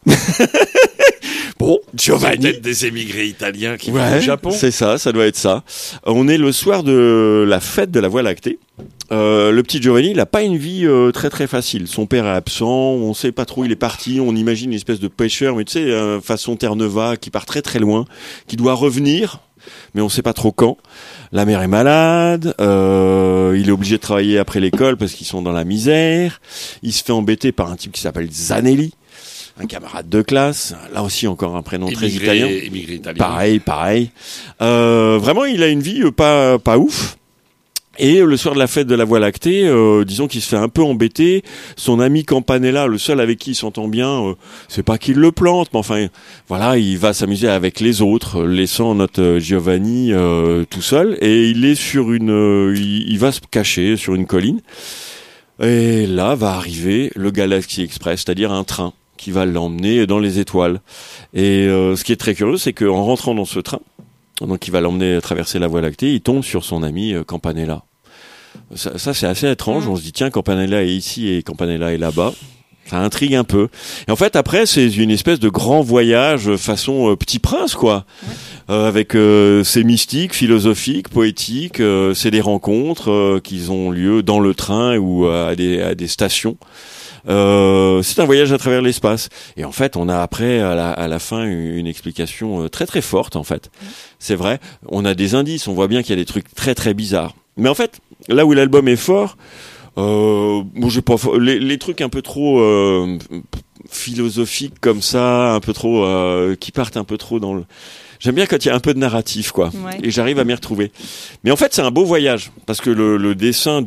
Bon, Giovanni. C'est peut-être des émigrés italiens qui vont au Japon. C'est ça doit être ça. On est le soir de la fête de la Voie lactée. Le petit Giovanni, il a pas une vie très très facile. Son père est absent, on sait pas trop, il est parti. On imagine une espèce de pêcheur, mais tu sais, façon Terre-Neuve, qui part très très loin, qui doit revenir, mais on sait pas trop quand. La mère est malade, il est obligé de travailler après l'école parce qu'ils sont dans la misère. Il se fait embêter par un type qui s'appelle Zanelli, un camarade de classe. Là aussi, encore un prénom très italien. Immigré italien. Pareil. Vraiment, il a une vie pas ouf. Et le soir de la fête de la Voie lactée, disons qu'il se fait un peu embêter. Son ami Campanella, le seul avec qui il s'entend bien, c'est pas qu'il le plante, mais enfin, voilà, il va s'amuser avec les autres, laissant notre Giovanni tout seul. Et il est il va se cacher sur une colline. Et là va arriver le Galaxy Express, c'est-à-dire un train qui va l'emmener dans les étoiles. Et ce qui est très curieux, c'est qu'en rentrant dans ce train, donc il va l'emmener traverser la Voie lactée, il tombe sur son ami Campanella. Ça c'est assez étrange. On se dit tiens, Campanella est ici et Campanella est là-bas. Ça intrigue un peu. Et en fait après c'est une espèce de grand voyage façon Petit Prince quoi, avec c'est mystique, philosophique, poétique. C'est des rencontres qui ont lieu dans le train ou à des stations. C'est un voyage à travers l'espace. Et en fait, on a après, à la fin, une explication très très forte, en fait. C'est vrai, on a des indices, on voit bien qu'il y a des trucs très très bizarres. Mais en fait, là où l'album est fort, j'ai pas les trucs un peu trop philosophiques comme ça, un peu trop qui partent un peu trop dans le... J'aime bien quand il y a un peu de narratif, quoi. Ouais. Et j'arrive à m'y retrouver. Mais en fait, c'est un beau voyage, parce que le dessin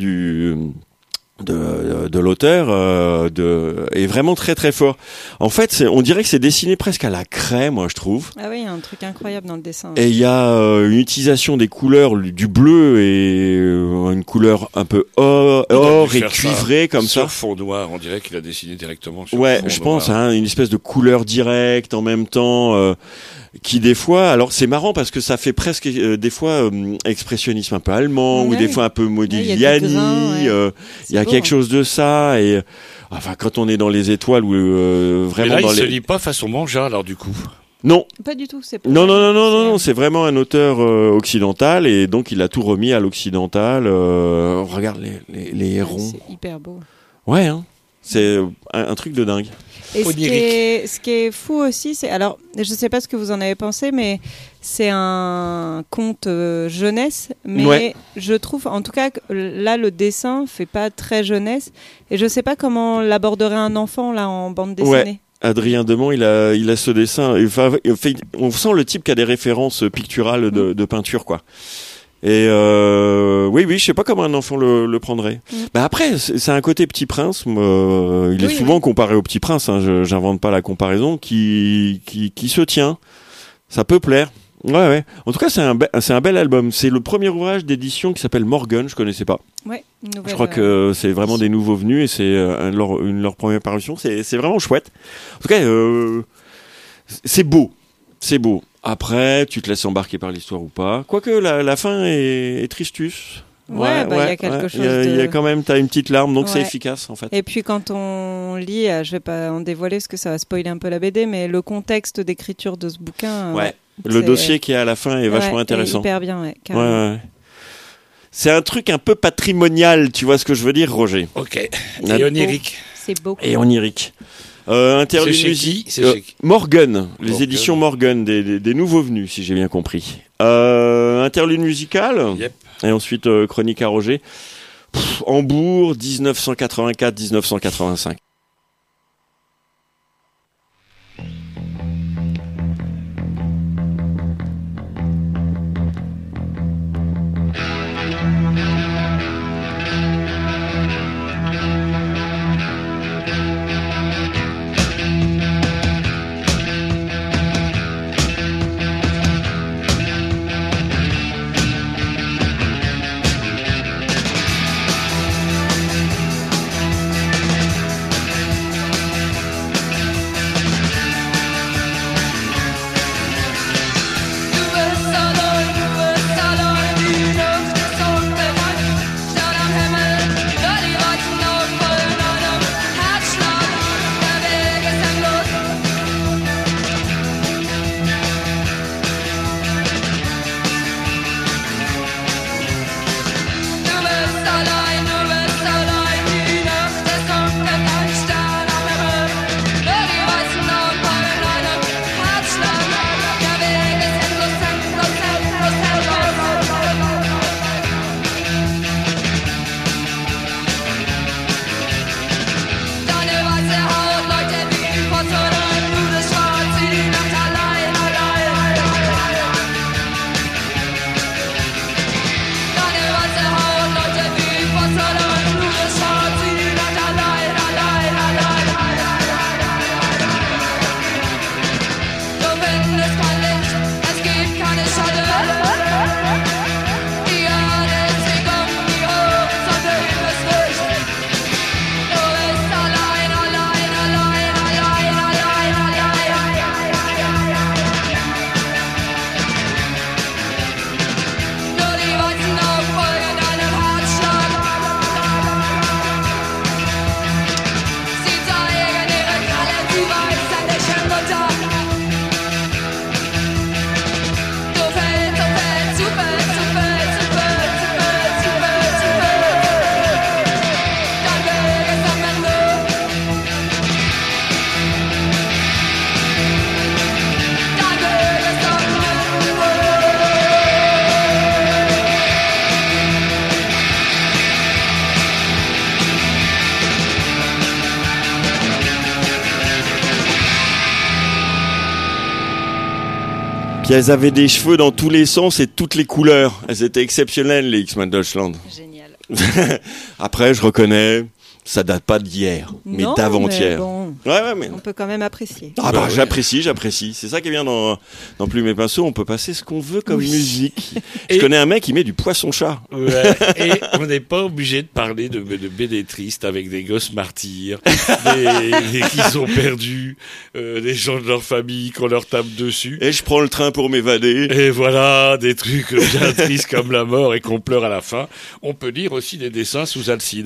de l'auteur est vraiment très très fort. En fait, on dirait que c'est dessiné presque à la craie, moi je trouve. Ah oui, il y a un truc incroyable dans le dessin. Et il y a une utilisation des couleurs, du bleu et une couleur un peu or et cuivré comme ça. Sur fond noir, on dirait qu'il a dessiné directement sur fond je pense, une espèce de couleur directe en même temps. Qui des fois, alors c'est marrant parce que ça fait presque des fois expressionnisme un peu allemand ou des fois un peu Modigliani. Il y a quelque chose de ça et enfin quand on est dans les étoiles ou vraiment mais là, dans il se lit pas façon manga alors du coup. Non. Pas du tout. Non, c'est vraiment un auteur occidental et donc il a tout remis à l'occidental. Regarde les hérons. C'est hyper beau. Ouais, hein. C'est un truc de dingue. Et ce qui est fou aussi, c'est... Alors, je ne sais pas ce que vous en avez pensé, mais c'est un conte jeunesse. Mais je trouve, en tout cas, là, le dessin ne fait pas très jeunesse. Et je ne sais pas comment l'aborderait un enfant, là, en bande dessinée. Ouais. Adrien Demont, il a ce dessin. On sent le type qui a des références picturales de peinture, quoi. Et oui, je sais pas comment un enfant le prendrait. Bah après, c'est un côté Petit Prince. Il est souvent comparé au Petit Prince. Hein, j'invente pas la comparaison. Qui se tient. Ça peut plaire. Ouais. En tout cas, c'est un bel album. C'est le premier ouvrage d'édition qui s'appelle Morgan. Je connaissais pas. Ouais. Nouvelle, je crois que c'est vraiment des nouveaux venus et c'est leur première parution. C'est vraiment chouette. En tout cas, c'est beau. C'est beau. Après, tu te laisses embarquer par l'histoire ou pas. Quoique la fin est tristus. Il y a quelque chose. Il y a quand même, t'as une petite larme, donc c'est efficace en fait. Et puis quand on lit, je vais pas en dévoiler parce que ça va spoiler un peu la BD, mais le contexte d'écriture de ce bouquin. Le dossier qui est à la fin est vachement intéressant. Hyper bien, carrément. Ouais. C'est un truc un peu patrimonial, tu vois ce que je veux dire, Roger. Ok. Et onirique. C'est beau. Et onirique. Interlude musique. Morgan, les éditions Morgan, des nouveaux venus, si j'ai bien compris. Interlude musical. Yep. Et ensuite chronique à Roger. Hambourg, 1984-1985. Puis elles avaient des cheveux dans tous les sens et toutes les couleurs. Elles étaient exceptionnelles, les X-Men Deutschland. Génial. Après, je reconnais, ça date pas d'hier, mais Non, d'avant-hier. mais bon, Ouais, mais... on peut quand même apprécier. Ah bah, j'apprécie. C'est ça qui est bien dans Plume et Pinceau, on peut passer ce qu'on veut comme musique. Je connais un mec qui met du poisson-chat. Ouais, et on n'est pas obligé de parler de BD tristes avec des gosses martyrs, qui sont perdus, des gens de leur famille qu'on leur tape dessus. Et je prends le train pour m'évader. Et voilà, des trucs bien tristes comme la mort et qu'on pleure à la fin. On peut lire aussi des dessins sous Alcide.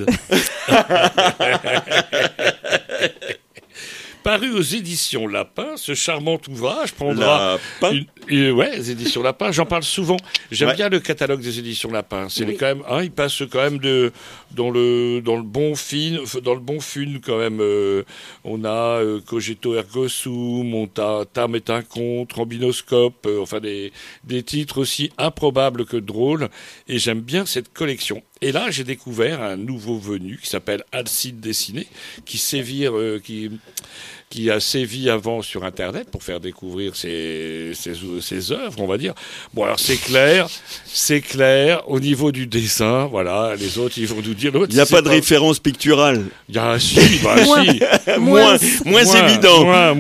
Paru aux éditions Lapin, ce charmant ouvrage prendra les éditions Lapin. J'en parle souvent. J'aime bien le catalogue des éditions Lapin. C'est quand même, il passe quand même dans le bon fun quand même. On a Cogito ergo sum, on a Tam est un conte, Rambinoscope, enfin des titres aussi improbables que drôles. Et j'aime bien cette collection. Et là, j'ai découvert un nouveau venu qui s'appelle Alcide Dessiné, qui a sévi avant sur Internet pour faire découvrir ses œuvres, on va dire. Bon, alors c'est clair, au niveau du dessin, voilà, les autres, ils vont nous dire l'autre. Il n'y a pas de référence picturale. Il y a si. Moins évident.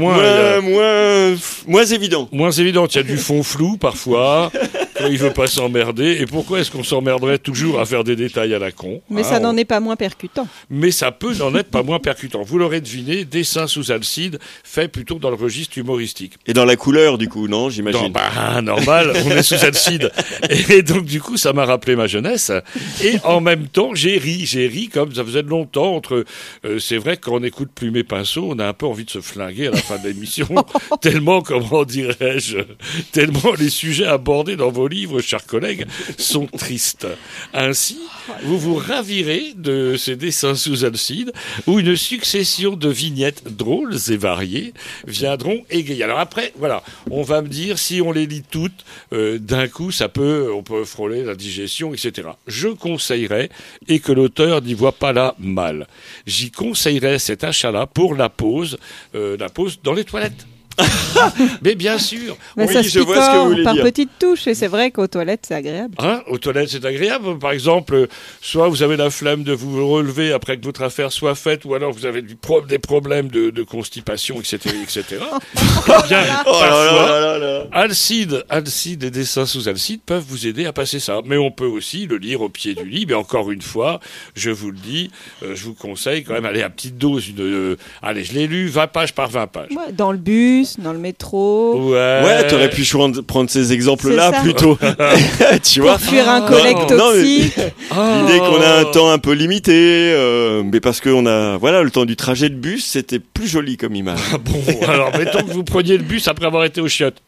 Moins évident. Moins évident, il y a du fond flou parfois, quand il veut pas s'emmerder. Et pourquoi est-ce qu'on s'emmerderait toujours à faire des détails à la con? Mais ça n'en est pas moins percutant. Mais ça peut n'en être pas moins percutant. Vous l'aurez deviné, dessin sous Alcide, fait plutôt dans le registre humoristique. Et dans la couleur, du coup, non, j'imagine. Normal, on est sous Alcide. Et donc, du coup, ça m'a rappelé ma jeunesse. Et en même temps, j'ai ri comme ça faisait longtemps entre... c'est vrai que quand on écoute Plume et Pinceau, on a un peu envie de se flinguer à la fin de l'émission. Tellement, comment dirais-je, tellement les sujets abordés dans vos livres, chers collègues, sont tristes. Ainsi, vous vous ravirez de ces dessins sous Alcide, où une succession de vignettes drôles et variées viendront égayer. Alors après, voilà, on va me dire, si on les lit toutes, d'un coup, on peut frôler la digestion, etc. Je conseillerais, et que l'auteur n'y voit pas là mal, j'y conseillerais cet achat-là pour la pause dans les toilettes. Mais bien sûr. Mais ça se picore par petites touches, et c'est vrai qu'aux toilettes, c'est agréable. Aux toilettes, c'est agréable. Par exemple, soit vous avez la flemme de vous relever après que votre affaire soit faite, ou alors vous avez des problèmes de constipation, etc., etc. Eh bien, parfois, Alcide et dessins sous Alcide peuvent vous aider à passer ça. Mais on peut aussi le lire au pied du lit. Mais encore une fois, je vous le dis, je vous conseille quand même, allez, à petite dose, allez, je l'ai lu, 20 pages par 20 pages. Ouais, dans le bus, dans le métro. Ouais, t'aurais pu prendre ces exemples-là plutôt. Tu vois. Pour fuir un collègue toxique. L'idée qu'on a un temps un peu limité, mais parce qu'on a, le temps du trajet de bus, c'était plus joli comme image. Bon, alors mettons que vous preniez le bus après avoir été aux chiottes.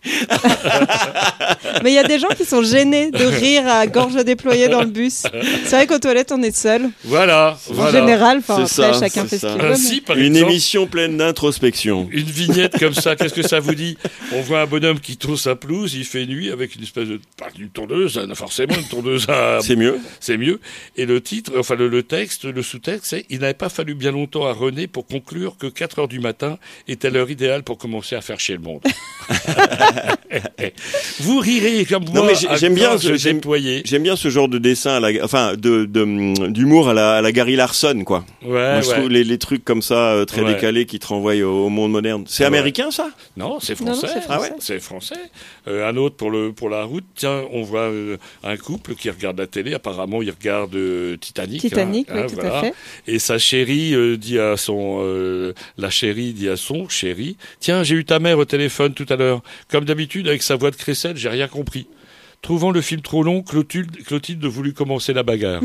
Mais il y a des gens qui sont gênés de rire à gorge déployée dans le bus. C'est vrai qu'aux toilettes, on est seul. Voilà. En général, après, chacun fait ce qu'il veut. Ainsi, par une exemple, émission pleine d'introspection. Une vignette comme ça, qu'est-ce que ça vous dit? On voit un bonhomme qui tourne sa pelouse, il fait nuit avec une espèce de une tondeuse, forcément une tondeuse à... C'est mieux. Et le titre, enfin le texte, le sous-texte, c'est « Il n'avait pas fallu bien longtemps à René pour conclure que 4 heures du matin était l'heure idéale pour commencer à faire chier le monde. » Vous rirez comme moi. Non, mais j'aime bien ce genre de dessin, d'humour à la Gary Larson, quoi. Moi, je trouve les trucs comme ça, très décalés, qui te renvoient au monde moderne. C'est américain, ça? Non, c'est français. C'est français. Un autre pour la route. Tiens, on voit un couple qui regarde la télé. Apparemment, il regarde Titanic. Titanic, oui, tout à fait. Et sa chérie la chérie dit à son chéri, tiens, j'ai eu ta mère au téléphone tout à l'heure. Comme d'habitude, avec sa voix de crécelle, j'ai rien compris. Trouvant le film trop long, Clotilde voulut commencer la bagarre.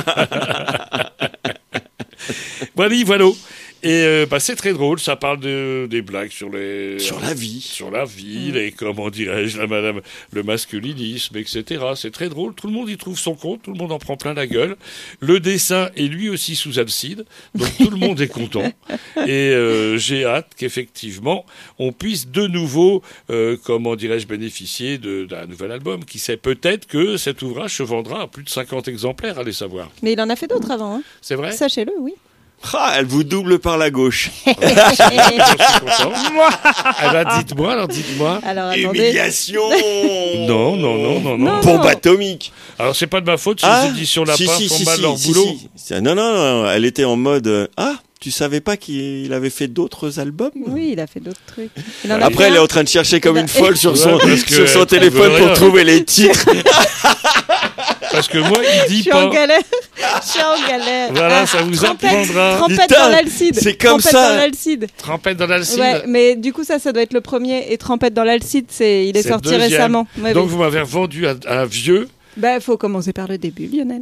Voilà. Et c'est très drôle, ça parle des blagues sur la vie, les comment dirais-je, le masculinisme, etc. C'est très drôle, tout le monde y trouve son compte, tout le monde en prend plein la gueule. Le dessin est lui aussi sous Alcide, donc tout le monde est content. Et j'ai hâte qu'effectivement on puisse de nouveau, bénéficier d'un nouvel album. Qui sait, peut-être que cet ouvrage se vendra à plus de 50 exemplaires, allez savoir. Mais il en a fait d'autres avant. Hein. C'est vrai? Sachez-le, oui. Elle vous double par la gauche. J'en suis content. Dites-moi. Alors, attendez. Humiliation. Non. Bombe atomique. Alors, c'est pas de ma faute si les éditions Lapin font mal leur boulot. Non, elle était en mode tu savais pas qu'il avait fait d'autres albums? Oui, il a fait d'autres trucs. Après, elle est en train de chercher comme une folle sur son téléphone rien. pour trouver les titres. Parce que moi, il dit Je suis pas. en galère. Voilà, ça vous apprendra. Trempette dans l'Alcide. C'est comme Trempette ça. dans l'Alcide. Trempette dans l'Alcide. Ouais, mais du coup, ça doit être le premier. Et Trempette dans l'Alcide, il est sorti deuxième. récemment. Ouais, Donc, oui. vous m'avez vendu un vieux. Faut commencer par le début, Lionel.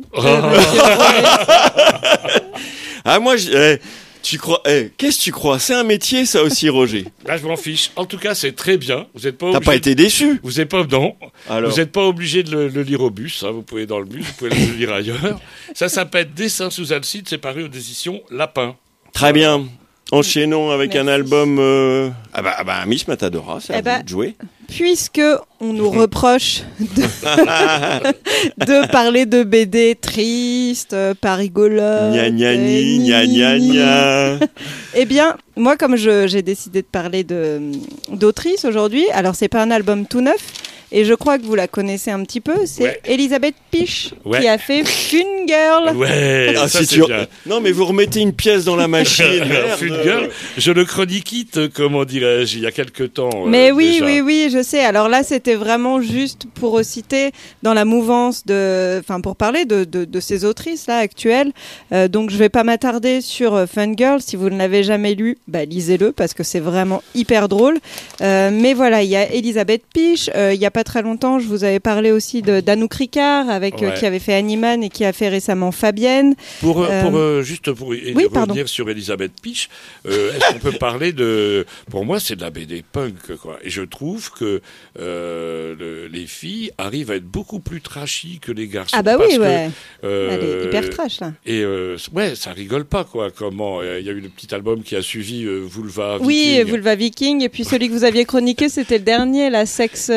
Moi, tu crois qu'est-ce que tu crois? C'est un métier, ça aussi, Roger. Là, je m'en fiche. En tout cas, c'est très bien. Vous n'êtes pas obligé. T'as pas été déçu? Vous n'êtes pas non. Alors. Vous n'êtes pas obligé de le lire au bus. Hein. Vous pouvez dans le bus, vous pouvez le lire ailleurs. Ça s'appelle Dessin sous Alcide. C'est paru aux éditions Lapin. Très bien. Enchaînons avec Merci. un album. Miss Matadora, c'est à vous de jouer. Puisque on nous reproche de parler de BD tristes, pas rigolotes. Gna gna ni, gna gna gna. Eh bien, moi, comme j'ai décidé de parler d'autrice aujourd'hui, alors c'est pas un album tout neuf. Et je crois que vous la connaissez un petit peu, c'est Elisabeth Piche qui a fait Fun Girl. Ouais, ça si c'est bien. Non, mais vous remettez une pièce dans la machine. Fun Girl, je le chroniquite, comment dirais-je, il y a quelque temps. Mais oui, déjà. oui, je sais. Alors là, c'était vraiment juste pour citer dans la mouvance pour parler de ces autrices là actuelles. Donc je vais pas m'attarder sur Fun Girl. Si vous ne l'avez jamais lu, lisez-le parce que c'est vraiment hyper drôle. Mais voilà, il y a Elisabeth Piche. Il y a pas très longtemps, je vous avais parlé aussi d'Anouk Ricard qui avait fait Animan et qui a fait récemment Fabienne. Pour revenir sur Elisabeth Piche, est-ce qu'on peut parler pour moi, c'est de la BD punk, quoi. Et je trouve que les filles arrivent à être beaucoup plus trashy que les garçons. Ah bah oui, ouais. Elle est hyper trash, là. Et ça rigole pas, quoi. Comment il y a eu le petit album qui a suivi Vulva Viking. Oui, Vulva Viking. Et puis celui que vous aviez chroniqué, c'était le dernier, la Sex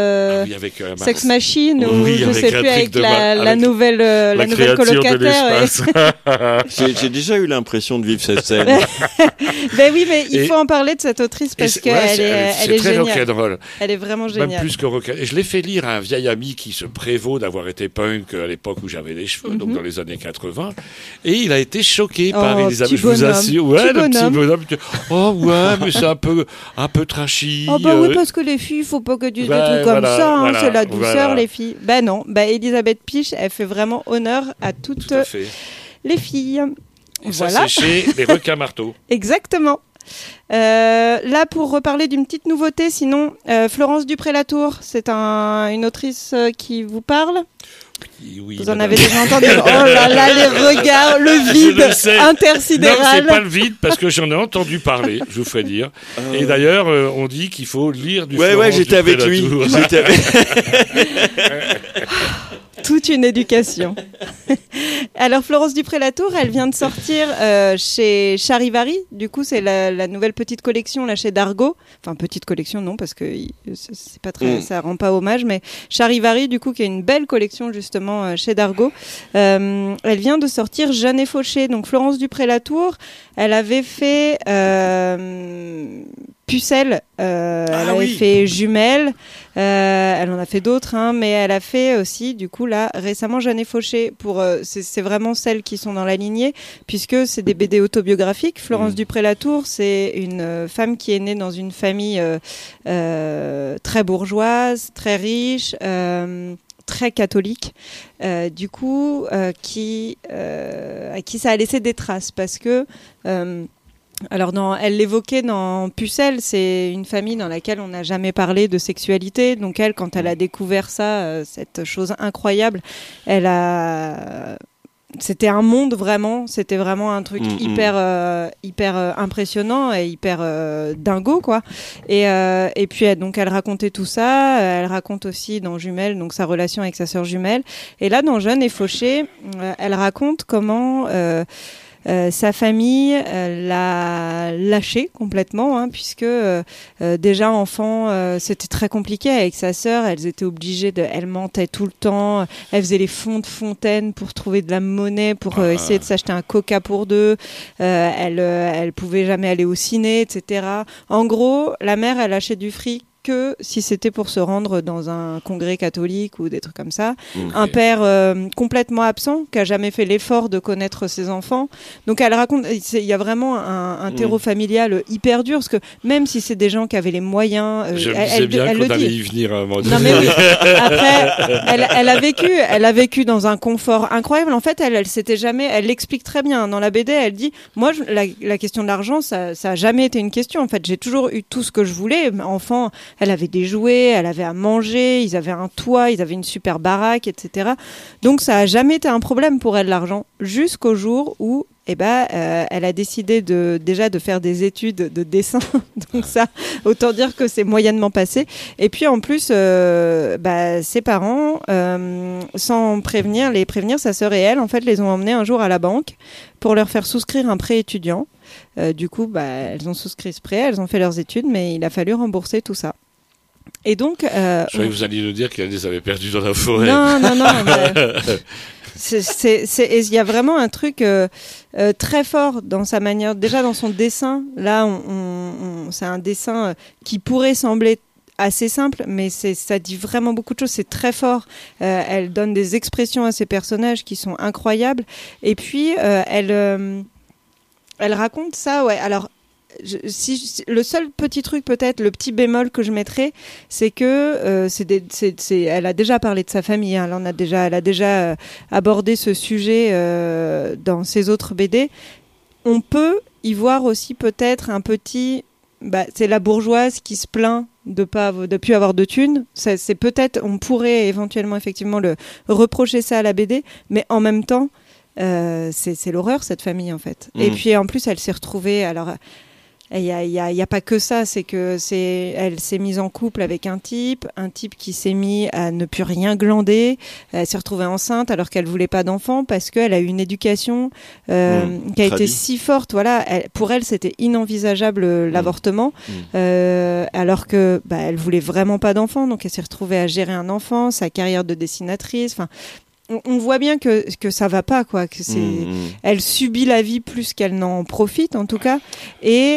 Machine, ou je sais plus, avec la nouvelle colocataire. J'ai déjà eu l'impression de vivre cette scène. Oui, mais il faut en parler de cette autrice parce qu'elle est très géniale. rock'n'roll. Elle est vraiment géniale. Même plus que rock'n'roll. Et je l'ai fait lire à un vieil ami qui se prévaut d'avoir été punk à l'époque où j'avais les cheveux, donc dans les années 80. Et il a été choqué par Elisabeth. Je vous assure. Ouais, le petit bonhomme. Oh ouais, mais c'est un peu trashy. Oh oui, parce que les filles, faut pas que tu dises des trucs comme ça. C'est la douceur, les filles. Non. Elisabeth Piche, elle fait vraiment honneur à toutes les filles. Et voilà. Ça, c'est chez les requins marteaux. Exactement. Là, pour reparler d'une petite nouveauté, sinon, Florence Dupré-Latour, c'est une autrice qui vous parle. Oui, vous en avez déjà entendu. Oh là là, les regards, le vide intersidéral. Non, c'est pas le vide parce que j'en ai entendu parler, je vous ferai dire. Et d'ailleurs, on dit qu'il faut lire du Florence j'étais avec lui. Toute une éducation. Alors, Florence Dupré-Latour, elle vient de sortir chez Charivari. Du coup, c'est la nouvelle petite collection là chez Dargaud. Enfin, petite collection, non, parce que c'est pas très, ça rend pas hommage. Mais Charivari, du coup, qui est une belle collection justement chez Dargaud. Elle vient de sortir Jeanne et Fauché. Donc, Florence Dupré-Latour, elle avait fait Pucelle. Elle avait fait Jumelles. Elle en a fait d'autres, mais elle a fait aussi, du coup, là, récemment, Jeanne et Fauché. C'est vraiment celles qui sont dans la lignée, puisque c'est des BD autobiographiques. Florence Dupré-Latour, c'est une femme qui est née dans une famille très bourgeoise, très riche, très catholique, du coup, à qui ça a laissé des traces, parce que... Alors, elle l'évoquait dans Pucelle, c'est une famille dans laquelle on n'a jamais parlé de sexualité. Donc elle, quand elle a découvert ça, cette chose incroyable, c'était un monde vraiment, c'était vraiment un truc hyper impressionnant et hyper dingo, quoi. Et puis donc elle racontait tout ça, elle raconte aussi dans Jumelles, donc sa relation avec sa sœur jumelle. Et là, dans Jeanne et Fauché, elle raconte comment sa famille l'a lâché complètement, hein, puisque déjà enfant, c'était très compliqué avec sa sœur. Elles étaient obligées elle mentait tout le temps. Elle faisait les fonds de fontaine pour trouver de la monnaie, pour essayer de s'acheter un coca pour deux. Elle pouvait jamais aller au ciné, etc. En gros, la mère, elle lâchait du fric que si c'était pour se rendre dans un congrès catholique ou des trucs comme ça. Okay. Un père complètement absent, qui a jamais fait l'effort de connaître ses enfants. Donc elle raconte, il y a vraiment un terreau familial hyper dur, parce que même si c'est des gens qui avaient les moyens, elle allait y venir à un moment donné. Non mais oui. Après, elle a vécu dans un confort incroyable. En fait, elle s'était jamais, elle l'explique très bien dans la BD. Elle dit, moi, la question de l'argent, ça a jamais été une question. En fait, j'ai toujours eu tout ce que je voulais. Enfant, elle avait des jouets, elle avait à manger, ils avaient un toit, ils avaient une super baraque, etc. Donc ça a jamais été un problème pour elle, l'argent, jusqu'au jour où elle a décidé de faire des études de dessin. Donc ça, autant dire que c'est moyennement passé. Et puis en plus, ses parents, sans les prévenir, sa sœur et elle, en fait, les ont emmenés un jour à la banque pour leur faire souscrire un prêt étudiant. Du coup, elles ont souscrit ce prêt, elles ont fait leurs études, mais il a fallu rembourser tout ça. Et donc, je croyais que vous alliez nous dire qu'elle les avait perdus dans la forêt. Non. Il y a vraiment un truc très fort dans sa manière, déjà dans son dessin. Là, c'est un dessin qui pourrait sembler assez simple, mais ça dit vraiment beaucoup de choses. C'est très fort. Elle donne des expressions à ses personnages qui sont incroyables. Et puis, elle raconte ça, ouais. Alors, le seul petit truc, peut-être, le petit bémol que je mettrais, c'est que elle a déjà parlé de sa famille. Hein. Elle a déjà abordé ce sujet dans ses autres BD. On peut y voir aussi peut-être un petit... c'est la bourgeoise qui se plaint de plus avoir de thunes. C'est peut-être, on pourrait éventuellement effectivement le reprocher ça à la BD, mais en même temps, c'est l'horreur, cette famille, en fait. Et puis en plus, elle s'est retrouvée... Alors, il y a pas que ça, c'est que elle s'est mise en couple avec un type qui s'est mis à ne plus rien glander. Elle s'est retrouvée enceinte alors qu'elle voulait pas d'enfant, parce qu'elle a eu une éducation qui a été si forte. Voilà, pour elle, c'était inenvisageable l'avortement, alors que elle voulait vraiment pas d'enfant. Donc elle s'est retrouvée à gérer un enfant, sa carrière de dessinatrice. Enfin, on voit bien que ça va pas, quoi, que elle subit la vie plus qu'elle n'en profite, en tout cas. Et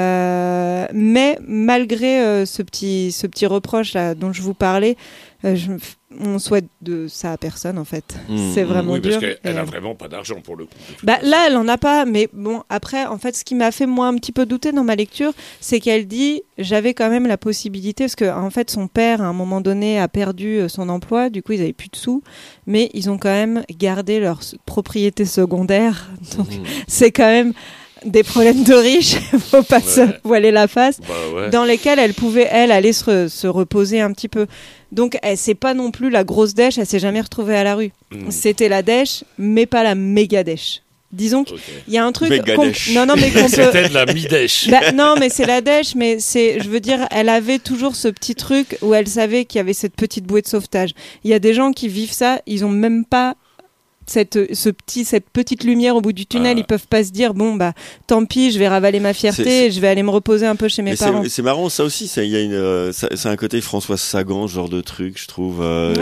mais malgré ce petit reproche là dont je vous parlais, on souhaite de ça à personne, en fait. C'est vraiment dur. Parce qu'elle a vraiment pas d'argent, pour le coup. Là, elle en a pas, mais bon, après, en fait, ce qui m'a fait moi un petit peu douter dans ma lecture, c'est qu'elle dit, j'avais quand même la possibilité, parce que en fait, son père, à un moment donné, a perdu son emploi, du coup, ils avaient plus de sous, mais ils ont quand même gardé leur propriété secondaire. Donc, c'est quand même des problèmes de riches, faut pas se voiler la face, dans lesquels elle pouvait, aller se reposer un petit peu. Donc, c'est pas non plus la grosse dèche, elle s'est jamais retrouvée à la rue. C'était la dèche, mais pas la méga dèche. Disons qu'il y a un truc... C'était de la mi-dèche. Non, mais c'est la dèche, mais je veux dire, elle avait toujours ce petit truc où elle savait qu'il y avait cette petite bouée de sauvetage. Il y a des gens qui vivent ça, ils ont même pas cette petite lumière au bout du tunnel. Ils peuvent pas se dire, bon, tant pis, je vais ravaler ma fierté, je vais aller me repoper un peu chez mes parents. C'est marrant, ça aussi, c'est un côté Françoise Sagan, ce genre de truc, je trouve.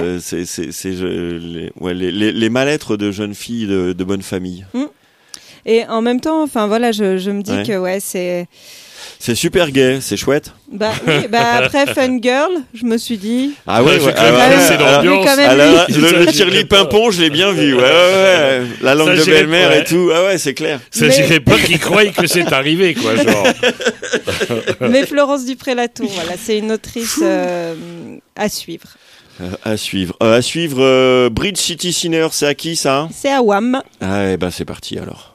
Les mal-être de jeunes filles de bonne famille. Et en même temps, enfin voilà, je me dis que c'est super gay, c'est chouette. Après Fun Girl, je me suis dit. Ah ouais, c'est l'ambiance. Le Shirley Pimpon, je l'ai bien vu. Ouais. La langue de belle-mère et tout. Ah ouais, c'est clair. Ça, j'irais pas qu'ils croient que c'est arrivé, quoi, genre. Mais Florence Dupré-Latour, voilà, c'est une autrice à suivre. À suivre. Bridge City Sinner, c'est à qui ça? C'est à Wham. Ah, c'est parti alors.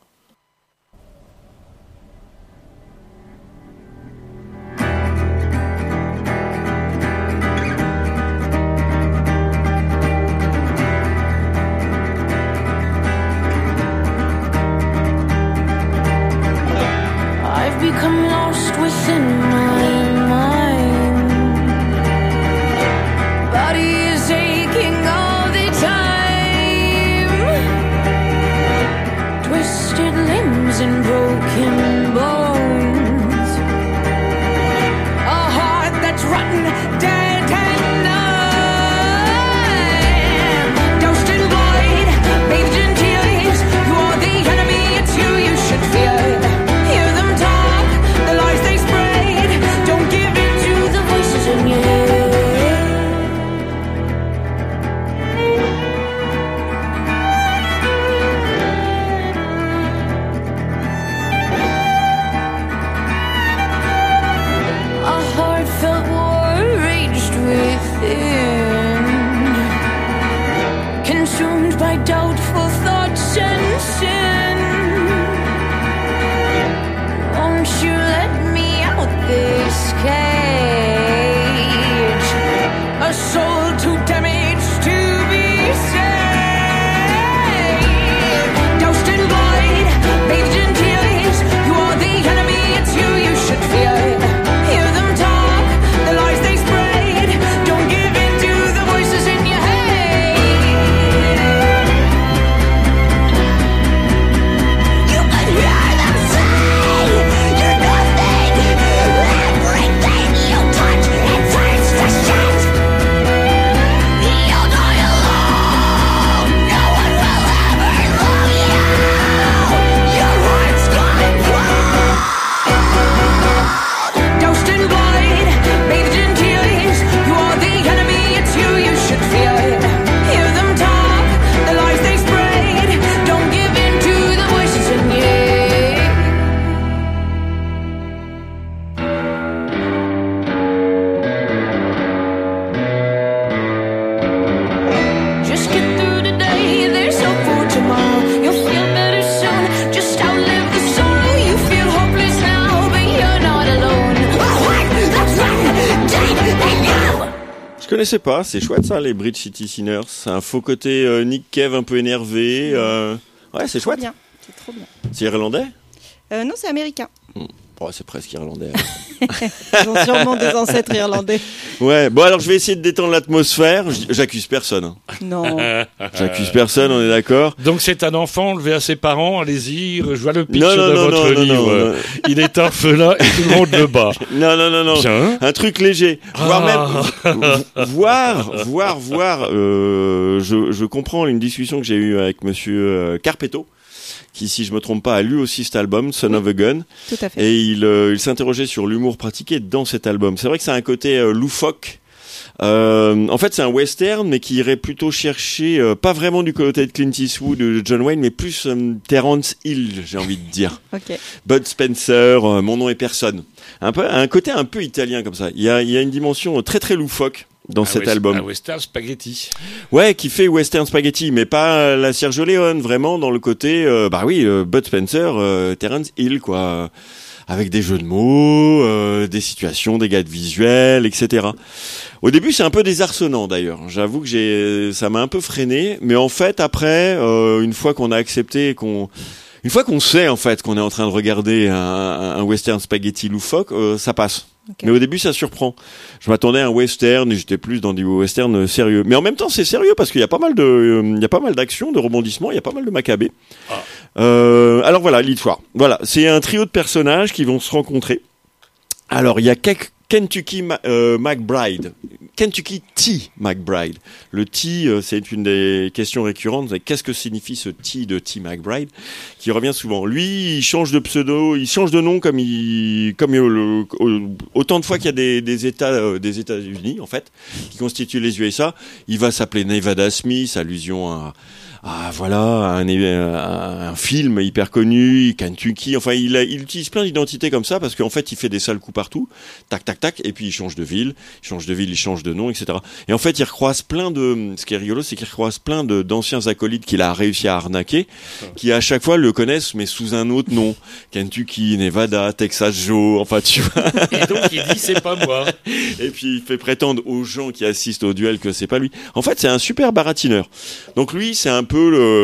Become lost within my mind. Body is aching all the time. connaissais pas, c'est chouette ça, les Bridge City Sinners. C'est un faux côté Nick Cave un peu énervé. Ouais, c'est chouette. Bien. C'est trop bien. C'est irlandais? Non, c'est américain. Oh, c'est presque irlandais. Ils ont sûrement des ancêtres irlandais. Ouais, bon alors je vais essayer de détendre l'atmosphère. J'accuse personne. Hein. Non. J'accuse personne, on est d'accord. Donc c'est un enfant enlevé à ses parents, allez-y, je vois le pitch Non, de votre non, livre. non. Il est orphelin et tout le monde le bat. Non. Bien. Un truc léger. Voire même, je comprends une discussion que j'ai eue avec monsieur Carpetto, qui, si je me trompe pas, a lu aussi cet album, Son of a Gun. Tout à fait. Et il s'interrogeait sur l'humour pratiqué dans cet album. C'est vrai que c'est un côté loufoque. En fait, c'est un western, mais qui irait plutôt chercher, pas vraiment du côté de Clint Eastwood ou de John Wayne, mais plus Terence Hill, j'ai envie de dire. Ok. Bud Spencer, Mon nom est personne. Un côté un peu italien comme ça. Il y a une dimension très très loufoque dans cet album. Un western spaghetti. Ouais, qui fait western spaghetti, mais pas la Sergio Leone, vraiment dans le côté, Bud Spencer, Terence Hill, quoi. Avec des jeux de mots, des situations, des gags visuels, etc. Au début, c'est un peu désarçonnant d'ailleurs. J'avoue que ça m'a un peu freiné, mais en fait, après, une fois qu'on a accepté, une fois qu'on sait en fait qu'on est en train de regarder un western spaghetti loufoque, ça passe. Okay. Mais au début, ça surprend. Je m'attendais à un western et j'étais plus dans du western sérieux. Mais en même temps, c'est sérieux parce qu'il y a pas mal d'actions, de rebondissements, il y a pas mal de macabées. Alors voilà, l'histoire. Voilà, c'est un trio de personnages qui vont se rencontrer. Alors, il y a Kentucky McBride. Kentucky T. McBride. Le T, c'est une des questions récurrentes. Qu'est-ce que signifie ce T de T. McBride, qui revient souvent. Lui, il change de pseudo, il change de nom autant de fois qu'il y a des États-Unis, en fait, qui constituent les USA. Il va s'appeler Nevada Smith, allusion à un film hyper connu, Kentucky. Enfin, il utilise plein d'identités comme ça parce qu'en fait, il fait des sales coups partout. Tac, tac, tac. Et puis, il change de ville, il change de nom, etc. Et en fait, il recroise ce qui est rigolo, c'est qu'il recroise plein d'anciens acolytes qu'il a réussi à arnaquer, qui à chaque fois le connaissent, mais sous un autre nom. Kentucky, Nevada, Texas Joe. Enfin, tu vois. Et donc, il dit, c'est pas moi. Et puis, il fait prétendre aux gens qui assistent au duel que c'est pas lui. En fait, c'est un super baratineur. Donc, lui, c'est un peu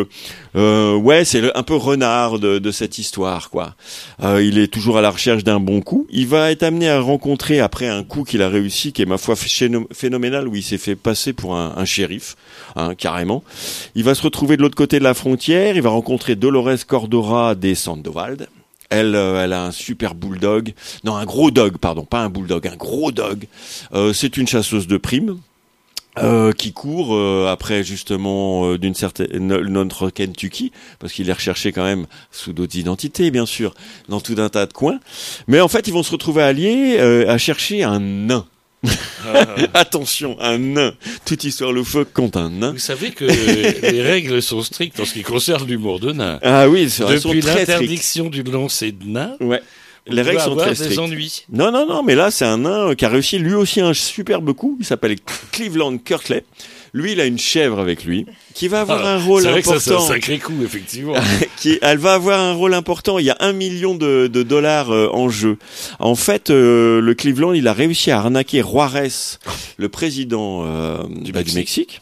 c'est un peu renard de cette histoire, quoi. Il est toujours à la recherche d'un bon coup. Il va être amené à rencontrer, après un coup qu'il a réussi, qui est ma foi phénoménal, où il s'est fait passer pour un shérif, carrément. Il va se retrouver de l'autre côté de la frontière. Il va rencontrer Dolores Cordora de Sandoval. Elle a un super bulldog. Non, un gros dog, pardon, pas un bulldog, un gros dog. C'est une chasseuse de primes. Qui court après justement notre Kentucky, parce qu'il est recherché quand même sous d'autres identités, bien sûr, dans tout un tas de coins. Mais en fait, ils vont se retrouver alliés à chercher un nain. Attention, un nain. Toute histoire loufoque compte un nain. Vous savez que les règles sont strictes en ce qui concerne l'humour de nain. Ah oui, c'est vrai. Depuis l'interdiction du lancer de nain. Ouais. Les règles sont très strictes. Des ennuis. Non, mais là, c'est un nain qui a réussi lui aussi un superbe coup. Il s'appelle Cleveland Kirtley. Lui, il a une chèvre avec lui, qui va avoir un rôle important. C'est vrai que c'est un sacré coup, effectivement. Elle va avoir un rôle important. Il y a $1 million en jeu. En fait, le Cleveland, il a réussi à arnaquer Juarez, le président du Mexique.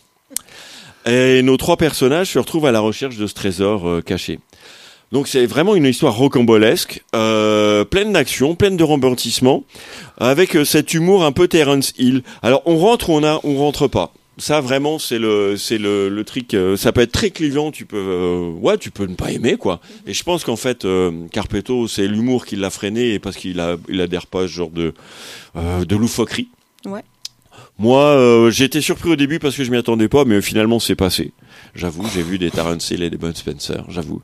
Et nos trois personnages se retrouvent à la recherche de ce trésor caché. Donc c'est vraiment une histoire rocambolesque, pleine d'action, pleine de rebondissements, avec cet humour un peu Terence Hill. Alors on rentre ou on rentre pas. Ça vraiment c'est le trick. Ça peut être très clivant. Tu peux ne pas aimer, quoi. Et je pense qu'en fait Carpetto, c'est l'humour qui l'a freiné, parce qu'il adhère pas à ce genre de loufoquerie. Ouais. Moi, j'ai été surpris au début parce que je m'y attendais pas, mais finalement c'est passé. J'avoue, j'ai vu des Terence Hill et des Bud Spencer, j'avoue.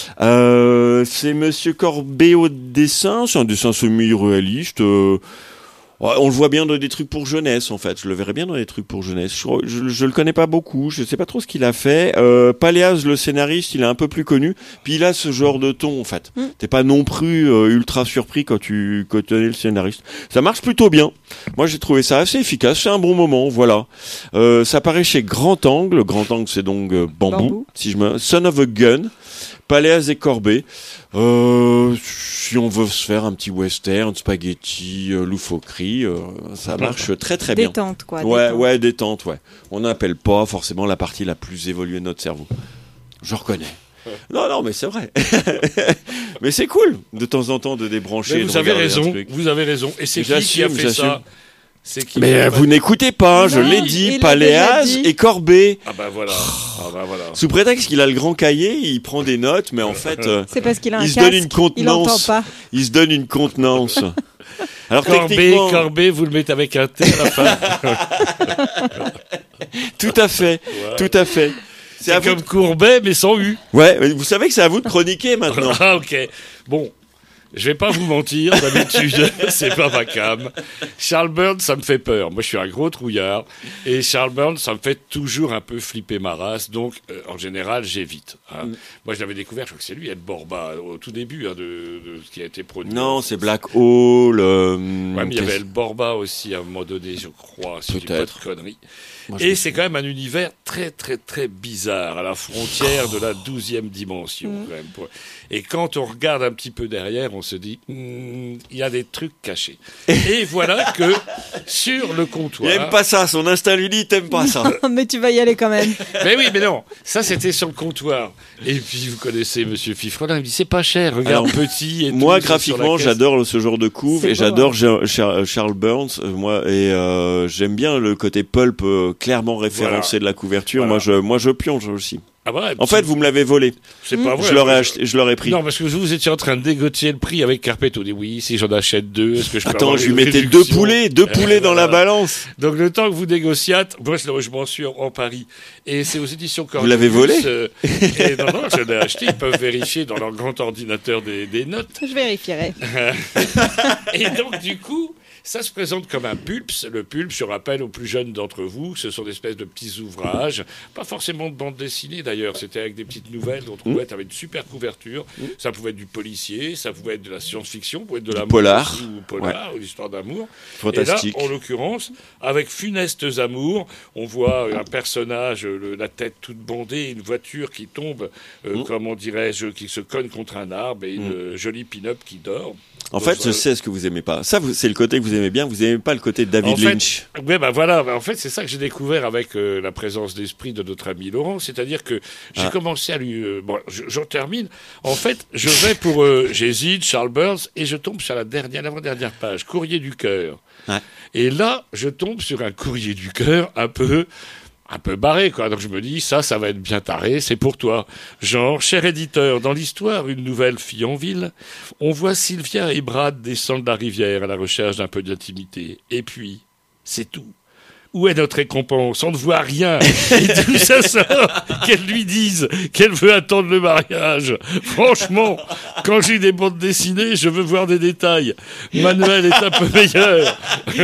C'est Monsieur Corbet au dessin, c'est un dessin semi-réaliste. On le voit bien dans des trucs pour jeunesse, en fait. Je le verrais bien dans des trucs pour jeunesse. Je le connais pas beaucoup. Je sais pas trop ce qu'il a fait. Paléaz, le scénariste, il est un peu plus connu. Puis il a ce genre de ton, en fait. T'es pas non plus ultra surpris quand tu connais le scénariste. Ça marche plutôt bien. Moi, j'ai trouvé ça assez efficace. C'est un bon moment, voilà. Ça paraît chez Grand Angle. Grand Angle, c'est donc Bambou. Son of a Gun. Paléaz et Corbet. Si on veut se faire un petit western, spaghetti, loufoquerie, librairie, ça marche très très bien. Détente, quoi. Ouais, détente, ouais. On n'appelle pas forcément la partie la plus évoluée de notre cerveau. Je reconnais. Non, mais c'est vrai. Mais c'est cool, de temps en temps, de débrancher. Vous avez raison. Et c'est qui a fait ça? Mais vous n'écoutez pas, je l'ai dit, Paléaz et Corbet. Ah bah voilà. Sous prétexte qu'il a le grand cahier, il prend des notes, mais en fait, c'est parce qu'il a un il se casque, donne une contenance. Il se donne une contenance. Alors Corbet, vous le mettez avec un T à la fin. Tout à fait. C'est comme Courbet, mais sans U. Ouais, vous savez que c'est à vous de chroniquer maintenant. Ah, ok. Bon. Je vais pas vous mentir, d'habitude, c'est pas ma cam. Charles Burns, ça me fait peur. Moi, je suis un gros trouillard. Et Charles Burns, ça me fait toujours un peu flipper ma race. Donc, en général, j'évite. Hein. Moi, je l'avais découvert, je crois que c'est lui, Ed Borba, au tout début de ce qui a été produit. Non, c'est Black Hole. Ouais, mais il y avait Ed Borba aussi, à un moment donné, je crois, si je dis pas de conneries. Et c'est quand même un univers très, très, très bizarre, à la frontière de la 12e dimension. Quand même. Et quand on regarde un petit peu derrière, on se dit, il y a des trucs cachés. Et voilà que, sur le comptoir... Il aime pas ça, son instinct lui dit, t'aimes pas ça. Mais tu vas y aller quand même. Mais oui, mais non, ça c'était sur le comptoir. Et puis vous connaissez Monsieur Fifrelin, il me dit, c'est pas cher, regarde, petit... Et moi, tout, graphiquement, j'adore ce genre de couve, et j'adore Charles Burns, j'aime bien le côté pulp clairement référencé de la couverture. Voilà. Moi, je pionge aussi. Ah ouais, en fait, vous me l'avez volé. C'est pas vrai. Je l'aurais pris. Non, parce que vous étiez en train de négocier le prix avec Carpetto. On dit oui, si j'en achète 2, est-ce que je peux Attends, je lui mettais deux poulets dans la balance. Donc le temps que vous négociâtes, moi je m'en suis en Paris. Et c'est aux éditions Cornelius. Vous l'avez volé et non, je l'ai acheté. Ils peuvent vérifier dans leur grand ordinateur des notes. Je vérifierai. Et donc du coup... Ça se présente comme un pulps. Le pulps, je rappelle aux plus jeunes d'entre vous, ce sont des espèces de petits ouvrages, pas forcément de bande dessinée d'ailleurs, c'était avec des petites nouvelles qu'on trouvait avec une super couverture. Ça pouvait être du policier, ça pouvait être de la science-fiction, ça pouvait être de l'amour polar, ou l'histoire d'amour. Fantastique. Et là, en l'occurrence, avec Funestes amours, on voit un personnage, la tête toute bandée, une voiture qui tombe, comment dirais-je, qui se cogne contre un arbre et une jolie pin-up qui dort. En fait, je sais ce que vous aimez pas. Ça, c'est le côté que vous aimez bien. Vous aimez pas le côté de David Lynch. Ouais, bah voilà. En fait, c'est ça que j'ai découvert avec la présence d'esprit de notre ami Laurent. C'est-à-dire que j'ai commencé à lui. Bon, j'en termine. En fait, je vais pour. J'hésite, Charles Burns, et je tombe sur l'avant-dernière page, Courrier du cœur. Ouais. Et là, je tombe sur un Courrier du cœur un peu barré, quoi. Donc je me dis, ça va être bien taré, c'est pour toi. Genre, cher éditeur, dans l'histoire, une nouvelle fille en ville, on voit Sylvia et Brad descendre la rivière à la recherche d'un peu d'intimité. Et puis, c'est tout. Où est notre récompense? On ne voit rien. Et tout ça sort qu'elle lui dise qu'elle veut attendre le mariage. Franchement, quand j'ai des bandes dessinées, je veux voir des détails. Manuel est un peu meilleur.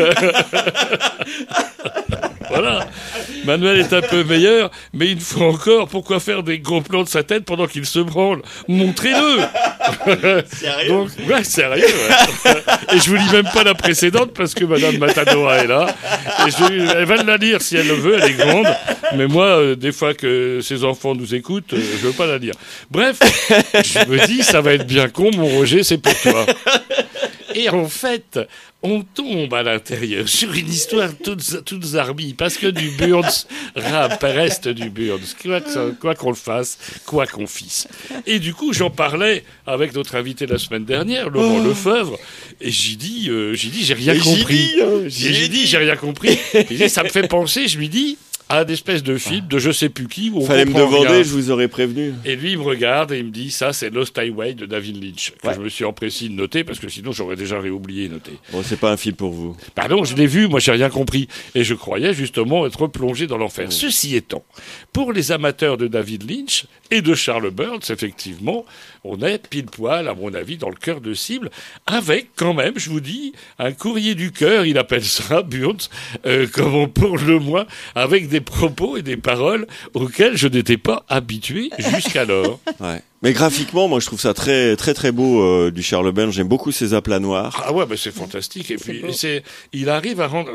Voilà. Manuel est un peu meilleur, mais une fois encore, pourquoi faire des gros plans de sa tête pendant qu'il se branle? Montrez-le. Sérieux? Donc, ouais, sérieux. Ouais. Et je vous lis même pas la précédente parce que Madame Matadora est là. Et elle va la lire si elle le veut, elle est grande. Mais moi, des fois que ses enfants nous écoutent, je veux pas la lire. Bref, je me dis, ça va être bien con, mon Roger, c'est pour toi. Et en fait, on tombe à l'intérieur sur une histoire toute zarbi, parce que du Burns reste du Burns, quoi qu'on le fasse, quoi qu'on fisse. Et du coup, j'en parlais avec notre invité la semaine dernière, Laurent Lefebvre, et j'ai dit, j'ai rien compris. J'ai dit, j'ai rien compris. Ça me fait penser, je lui dis, à des espèces de films de je sais plus qui où on fallait me demander, rien. Je vous aurais prévenu. Et lui, il me regarde et il me dit, ça, c'est Lost Highway de David Lynch, que je me suis empressé de noter, parce que sinon, j'aurais déjà réoublié noter. Bon, c'est pas un film pour vous. Pardon, je l'ai vu, moi, j'ai rien compris. Et je croyais, justement, être plongé dans l'enfer. Ceci étant, pour les amateurs de David Lynch et de Charles Burns, effectivement, on est pile poil, à mon avis, dans le cœur de cible, avec, quand même, je vous dis, un courrier du cœur, il appelle ça, Burns, comme pour le moins, avec des propos et des paroles auxquelles je n'étais pas habitué jusqu'alors. Ouais. Mais graphiquement, moi, je trouve ça très, très, très beau, du Charles Burns. J'aime beaucoup ses aplats noirs. Ah ouais, bah c'est fantastique. Et puis, il arrive à rendre...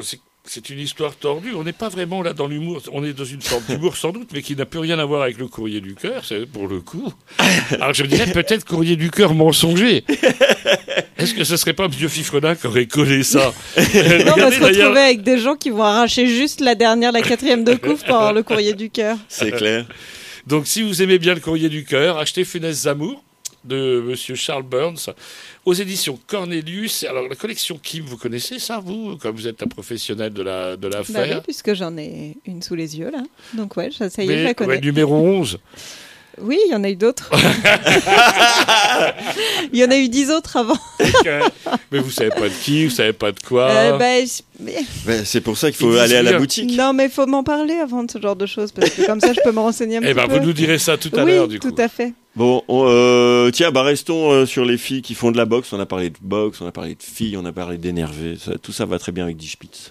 c'est une histoire tordue. On n'est pas vraiment là dans l'humour. On est dans une sorte d'humour sans doute, mais qui n'a plus rien à voir avec le Courrier du Cœur, c'est pour le coup. Alors je dirais peut-être Courrier du Cœur mensonger. Est-ce que ce serait pas M. Fifrenin qui aurait collé ça? Non, on va se retrouver avec des gens qui vont arracher juste la 4e de couve pour avoir le Courrier du Cœur. C'est clair. Donc si vous aimez bien le Courrier du Cœur, achetez Funeste Amour de M. Charles Burns aux éditions Cornelius. Alors la collection Kim, vous connaissez ça, vous, comme vous êtes un professionnel de l'affaire? Bah oui, puisque j'en ai une sous les yeux là. Donc ouais, ça y est, je la connais. Ouais, numéro 11. Oui, il y en a eu d'autres. Il y en a eu 10 autres avant. Mais vous savez pas de qui, vous savez pas de quoi. C'est pour ça qu'il faut aller à la boutique. Non, mais il faut m'en parler avant de ce genre de choses, parce que comme ça, je peux me renseigner un petit peu. Vous nous direz ça tout à l'heure, du coup. Oui, tout à fait. Bon, tiens, restons sur les filles qui font de la boxe. On a parlé de boxe, on a parlé de filles, on a parlé d'énervé. Tout ça va très bien avec Die Spitz.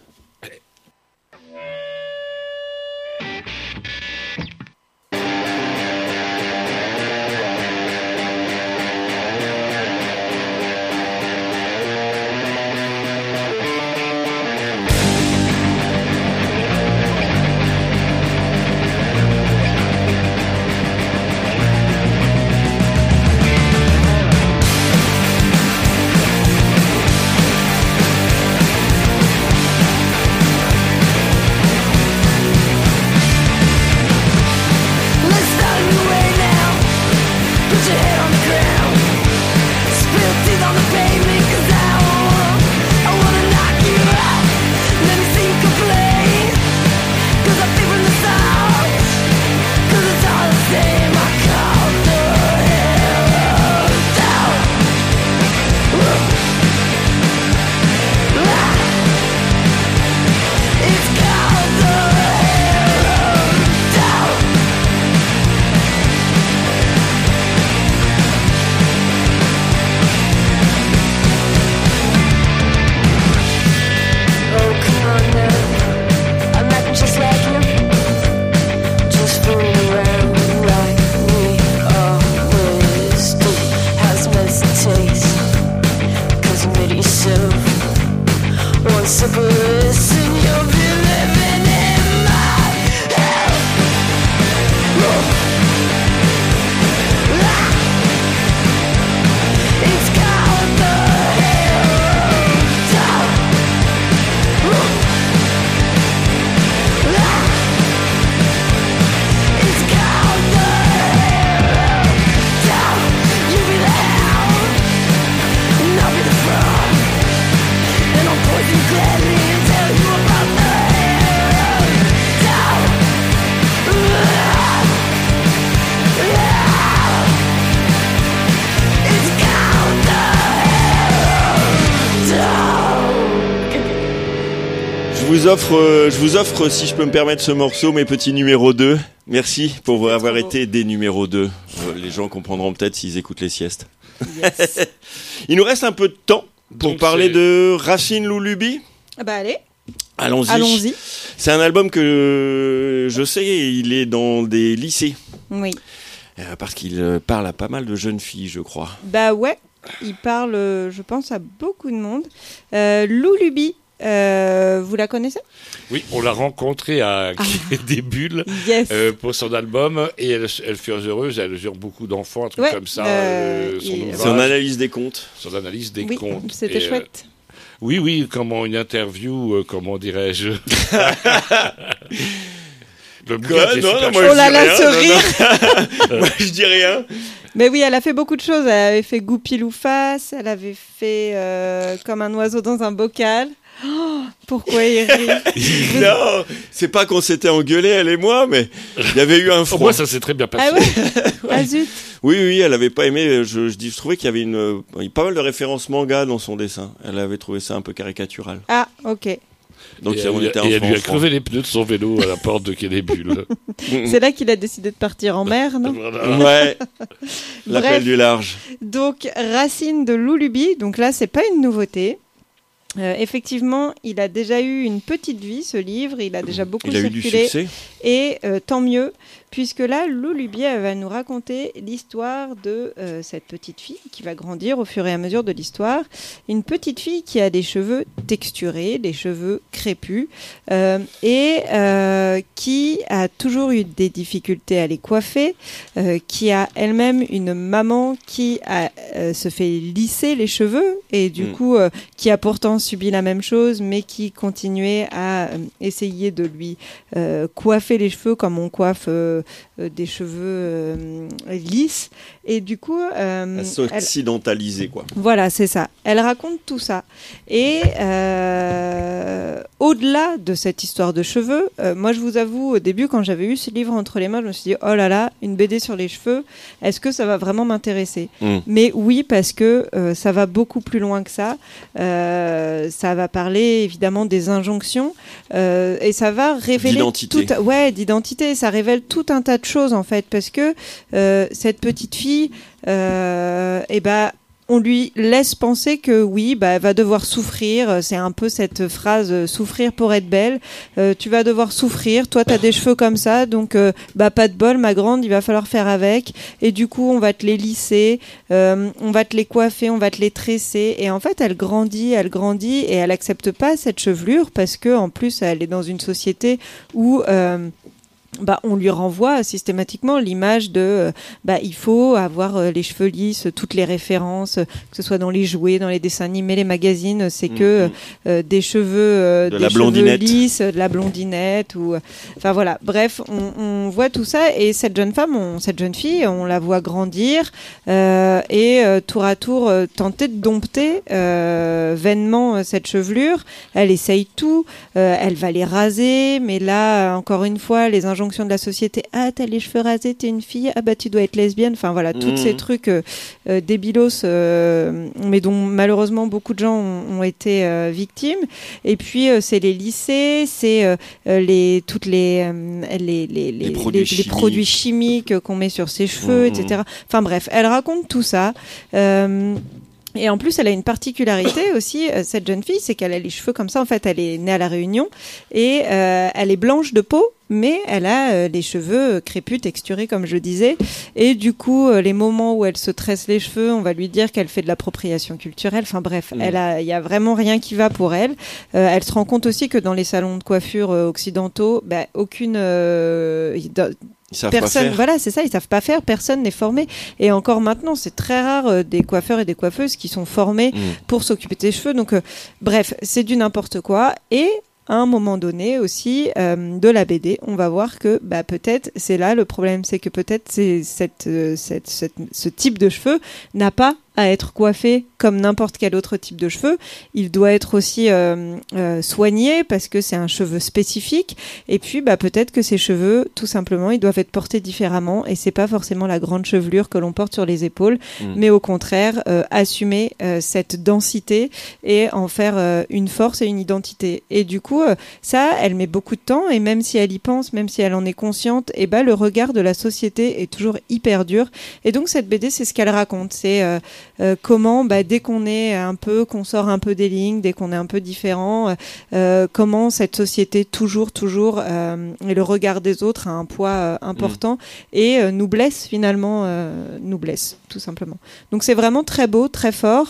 Je vous offre, si je peux me permettre, ce morceau, mes petits numéros 2. Merci pour avoir été des numéros 2. Les gens comprendront peut-être s'ils écoutent les siestes. Yes. Il nous reste un peu de temps pour parler de Racine Loulubi. Allez. Allons-y. C'est un album que je sais, il est dans des lycées. Oui. Parce qu'il parle à pas mal de jeunes filles, je crois. Ouais. Il parle, je pense, à beaucoup de monde. Loulubi. Vous la connaissez? Oui, on l'a rencontrée à des bulles pour son album et elle fut heureuse, elle jure beaucoup d'enfants, un truc comme ça. Son analyse des comptes. Son analyse des comptes. C'était chouette. Oui, comment une interview, comment dirais-je Non, moi je dis rien. Moi je dis rien. Mais oui, elle a fait beaucoup de choses. Elle avait fait Goupil ou Face, elle avait fait Comme un oiseau dans un bocal. Oh, pourquoi il rit? Non, c'est pas qu'on s'était engueulé, elle et moi, mais il y avait eu un froid. Moi, ça s'est très bien passé. Ah ouais. Ah zut. Oui, elle avait pas aimé. Je trouvais qu'il y avait pas mal de références manga dans son dessin. Elle avait trouvé ça un peu caricatural. Ah, ok. Donc elle lui a crevé les pneus de son vélo à la porte de Quai des Bulles. C'est là qu'il a décidé de partir en mer, non? Ouais. L'appel du large. Donc Racine de Loulubi. Donc là, c'est pas une nouveauté. Effectivement, il a déjà eu une petite vie, ce livre. Il a déjà beaucoup circulé. Il a eu du succès. Et tant mieux, puisque là, Lou Lubier elle va nous raconter l'histoire de cette petite fille qui va grandir au fur et à mesure de l'histoire. Une petite fille qui a des cheveux texturés, des cheveux crépus, et qui a toujours eu des difficultés à les coiffer, qui a elle-même une maman qui se fait lisser les cheveux, et du coup, qui a pourtant subi la même chose, mais qui continuait à essayer de lui coiffer les cheveux comme on coiffe des cheveux lisses. Et du coup... s'occidentaliser, quoi. Voilà, c'est ça. Elle raconte tout ça. Et au-delà de cette histoire de cheveux, moi, je vous avoue, au début, quand j'avais eu ce livre entre les mains, je me suis dit, oh là là, une BD sur les cheveux, est-ce que ça va vraiment m'intéresser ? Mais oui, parce que ça va beaucoup plus loin que ça. Ça va parler, évidemment, des injonctions et ça va révéler... D'identité. Ça révèle tout un tas de choses, en fait, parce que cette petite fille, on lui laisse penser que oui, elle va devoir souffrir. C'est un peu cette phrase souffrir pour être belle. Tu vas devoir souffrir. Toi, t'as des cheveux comme ça, donc pas de bol, ma grande. Il va falloir faire avec. Et du coup, on va te les lisser, on va te les coiffer, on va te les tresser. Et en fait, elle grandit, et elle accepte pas cette chevelure parce que en plus, elle est dans une société où on lui renvoie systématiquement l'image de il faut avoir les cheveux lisses, toutes les références, que ce soit dans les jouets, dans les dessins animés, les magazines, c'est que des cheveux cheveux lisses, de la blondinette ou enfin voilà, bref, on voit tout ça et cette jeune fille, on la voit grandir et tour à tour tenter de dompter vainement cette chevelure. Elle essaye tout, elle va les raser, mais là encore une fois les injonctions de la société, t'as les cheveux rasés, t'es une fille, tu dois être lesbienne, enfin voilà, tous ces trucs débilos, mais dont malheureusement beaucoup de gens ont été victimes. Et puis c'est les lycées, c'est les produits chimiques qu'on met sur ses cheveux, etc. Enfin bref, elle raconte tout ça. Et en plus, elle a une particularité aussi, cette jeune fille, c'est qu'elle a les cheveux comme ça. En fait, elle est née à La Réunion et elle est blanche de peau, mais elle a les cheveux crépus, texturés, comme je disais. Et du coup, les moments où elle se tresse les cheveux, on va lui dire qu'elle fait de l'appropriation culturelle. Enfin bref, il y a vraiment rien qui va pour elle. Elle se rend compte aussi que dans les salons de coiffure occidentaux, aucune... personne, voilà, c'est ça, ils savent pas faire, personne n'est formé. Et encore maintenant, c'est très rare des coiffeurs et des coiffeuses qui sont formés pour s'occuper de tes cheveux. Donc, bref, c'est du n'importe quoi. Et à un moment donné aussi de la BD, on va voir que peut-être c'est là le problème, c'est que peut-être ce type de cheveux n'a pas à être coiffé comme n'importe quel autre type de cheveux. Il doit être aussi soigné parce que c'est un cheveu spécifique. Et puis peut-être que ces cheveux, tout simplement, ils doivent être portés différemment. Et c'est pas forcément la grande chevelure que l'on porte sur les épaules, mais au contraire assumer cette densité et en faire une force et une identité. Et du coup, ça, elle met beaucoup de temps. Et même si elle y pense, même si elle en est consciente, le regard de la société est toujours hyper dur. Et donc cette BD, c'est ce qu'elle raconte. C'est comment dès qu'on sort un peu des lignes, dès qu'on est un peu différent, comment cette société toujours et le regard des autres a un poids important et nous blesse finalement, nous blesse tout simplement. Donc c'est vraiment très beau, très fort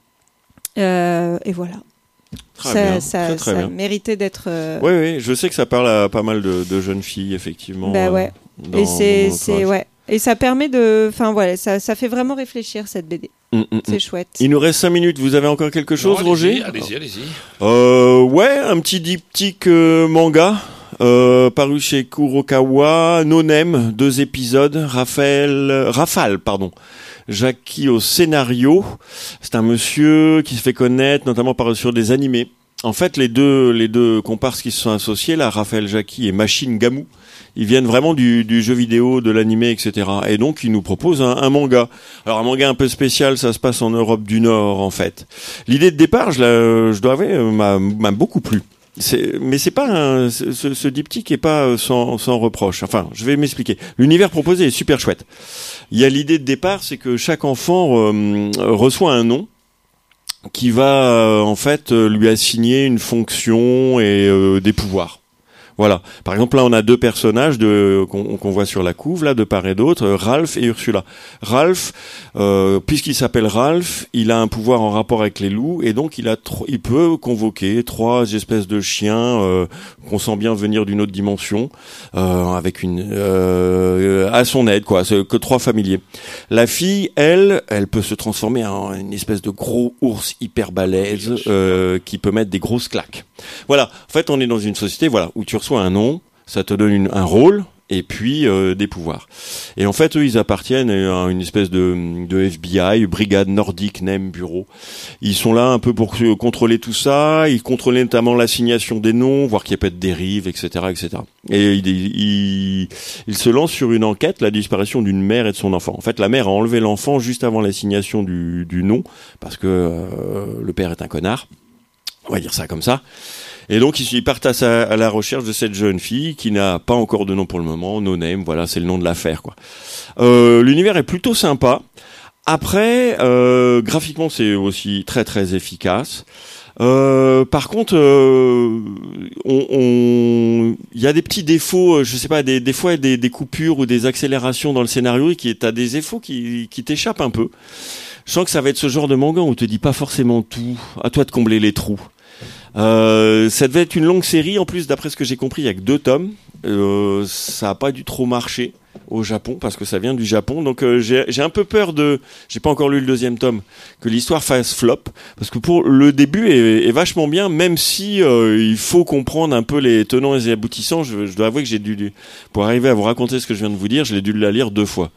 et voilà. Ça méritait d'être. Oui, je sais que ça parle à pas mal de jeunes filles effectivement. Et c'est ouais. Et ça permet de, ça fait vraiment réfléchir cette BD. C'est chouette. Il nous reste 5 minutes. Vous avez encore quelque chose, Roger ? Allez-y. Un petit diptyque manga paru chez Kurokawa, Nonem, 2 épisodes. Rafale, Jackie au scénario. C'est un monsieur qui se fait connaître notamment sur des animés. En fait, les deux comparses qui se sont associés, là, Raphaël Jackie et Machine Gamu, ils viennent vraiment du jeu vidéo, de l'animé, etc. Et donc, ils nous proposent un manga. Alors, un manga un peu spécial, ça se passe en Europe du Nord, en fait. L'idée de départ, je dois avouer, m'a beaucoup plu. Mais c'est pas ce diptyque est pas sans reproche. Enfin, je vais m'expliquer. L'univers proposé est super chouette. Il y a l'idée de départ, c'est que chaque enfant reçoit un nom. qui va en fait lui assigner une fonction et des pouvoirs. Voilà. Par exemple, là, on a deux personnages qu'on voit sur la couve, là, de part et d'autre, Ralph et Ursula. Ralph, puisqu'il s'appelle Ralph, il a un pouvoir en rapport avec les loups, et donc il peut convoquer 3 espèces de chiens qu'on sent bien venir d'une autre dimension, avec à son aide, quoi. C'est que 3 familiers. La fille, elle peut se transformer en une espèce de gros ours hyper balèze, qui peut mettre des grosses claques. Voilà. En fait, on est dans une société, voilà, où tu reçois un nom, ça te donne un rôle et puis des pouvoirs. Et en fait, eux, ils appartiennent à une espèce de FBI, Brigade Nordique Nem Bureau. Ils sont là un peu pour contrôler tout ça. Ils contrôlent notamment l'assignation des noms, voir qu'il n'y a pas de dérive, etc., etc. Et ils se lancent sur une enquête, la disparition d'une mère et de son enfant. En fait, la mère a enlevé l'enfant juste avant l'assignation du nom, parce que le père est un connard. On va dire ça comme ça. Et donc, ils partent à la recherche de cette jeune fille qui n'a pas encore de nom pour le moment, No Name, voilà, c'est le nom de l'affaire, quoi. L'univers est plutôt sympa. Après, graphiquement, c'est aussi très très efficace. Par contre, il y a des petits défauts, je sais pas, des fois des coupures ou des accélérations dans le scénario t'as des défauts qui t'échappent un peu. Je sens que ça va être ce genre de manga où on te dit pas forcément tout, à toi de combler les trous. Ça devait être une longue série, en plus d'après ce que j'ai compris, il y a que 2 tomes. Ça a pas dû trop marcher au Japon parce que ça vient du Japon, donc j'ai un peu peur j'ai pas encore lu le 2e tome, que l'histoire fasse flop, parce que pour le début est vachement bien, même si il faut comprendre un peu les tenants et les aboutissants. Je dois avouer que pour arriver à vous raconter ce que je viens de vous dire, je l'ai dû la lire 2 fois.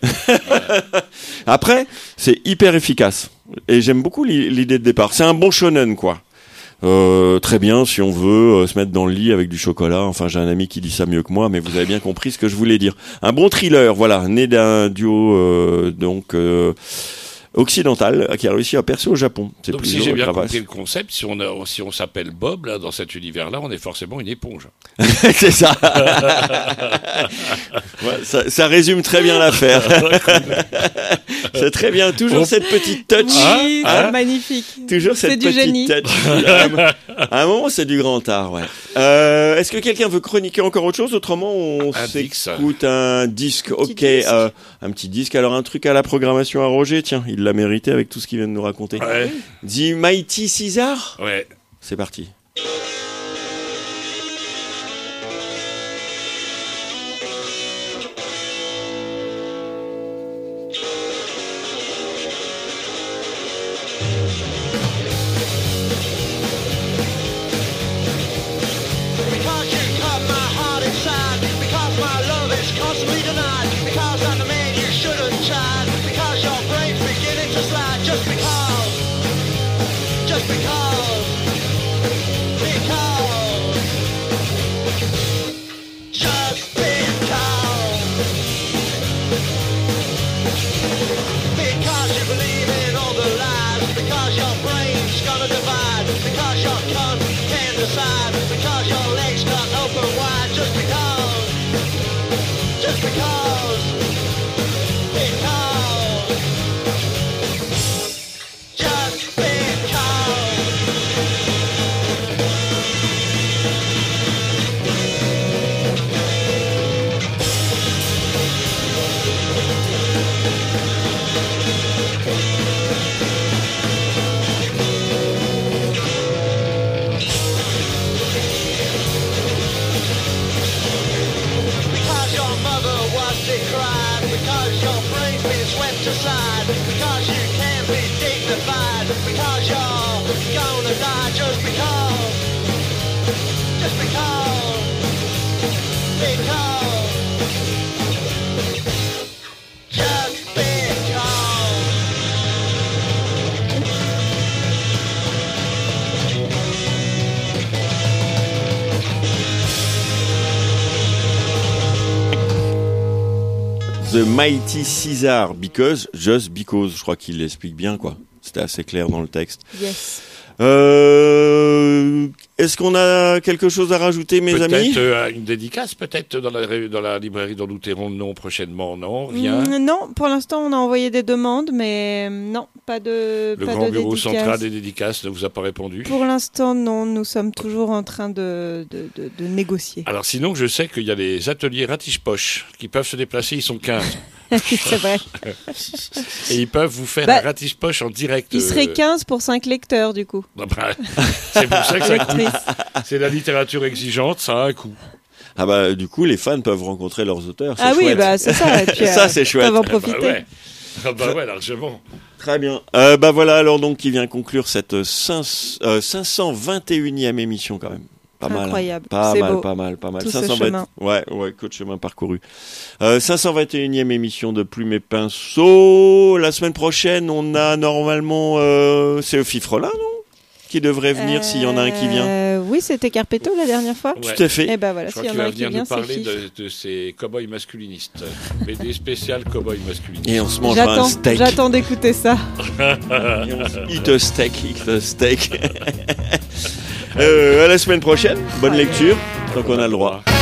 Après, c'est hyper efficace et j'aime beaucoup l'idée de départ. C'est un bon shonen, quoi. Très bien si on veut se mettre dans le lit avec du chocolat. Enfin, j'ai un ami qui dit ça mieux que moi, mais vous avez bien compris ce que je voulais dire. Un bon thriller, voilà, né d'un duo occidental qui a réussi à percer au Japon. C'est donc si j'ai bien compris le concept, si on s'appelle Bob là dans cet univers-là, on est forcément une éponge. C'est ça. Ouais, ça résume très bien l'affaire. C'est très bien. Toujours cette petite touch. Oui, c'est magnifique. Toujours cette petite génie. touch. À un moment, c'est du grand art, ouais. Est-ce que quelqu'un veut chroniquer encore autre chose? Autrement, on s'écoute un disque. Ok, un petit disque. Alors, un truc à la programmation à Roger. Tiens, il l'a mérité avec tout ce qu'il vient de nous raconter. Ouais. The Mighty Caesar. Ouais. C'est parti. The Mighty Caesar, just because, je crois qu'il l'explique bien, quoi. C'était assez clair dans le texte. Yes. Est-ce qu'on a quelque chose à rajouter, mes amis? Peut-être une dédicace, peut-être dans la librairie dont nous tairons le nom prochainement, non? Rien. Non, pour l'instant, on a envoyé des demandes, mais non, pas de Le pas grand de bureau dédicace. central des dédicaces ne vous a pas répondu? Pour l'instant, non. Nous sommes toujours en train de négocier. Alors sinon, je sais qu'il y a des ateliers ratiche-poche qui peuvent se déplacer, ils sont 15. C'est vrai. Et ils peuvent vous faire un ratiche-poche en direct. Il serait 15 pour 5 lecteurs, du coup. C'est pour ça que ça coûte. C'est la littérature exigeante, ça a un coût. Ah bah du coup, les fans peuvent rencontrer leurs auteurs. C'est ah chouette. oui, bah c'est ça. Et puis, ça, c'est chouette. Ils peuvent en profiter. Bah ouais, largement. Très bien. Bah voilà, alors donc qui vient conclure cette 521e émission quand même. Pas Incroyable. mal. C'est Pas beau. mal. Tout ce chemin. Ouais, que de chemin parcouru. 521e émission de Plume et Pinceau. La semaine prochaine, on a normalement... c'est Fifrelin, non? Qui devrait venir s'il y en a un qui vient. Oui, c'était Carpetto la dernière fois. Ouais. Tout à fait. Et ben voilà, s'il y en a un qui vient, nous c'est parler Fif. de ces cow-boys masculinistes. BD spécial cow-boys masculinistes. Et on se mangera un steak. J'attends d'écouter ça. Eat a steak. À la semaine prochaine. Bonne lecture, tant qu'on a le droit.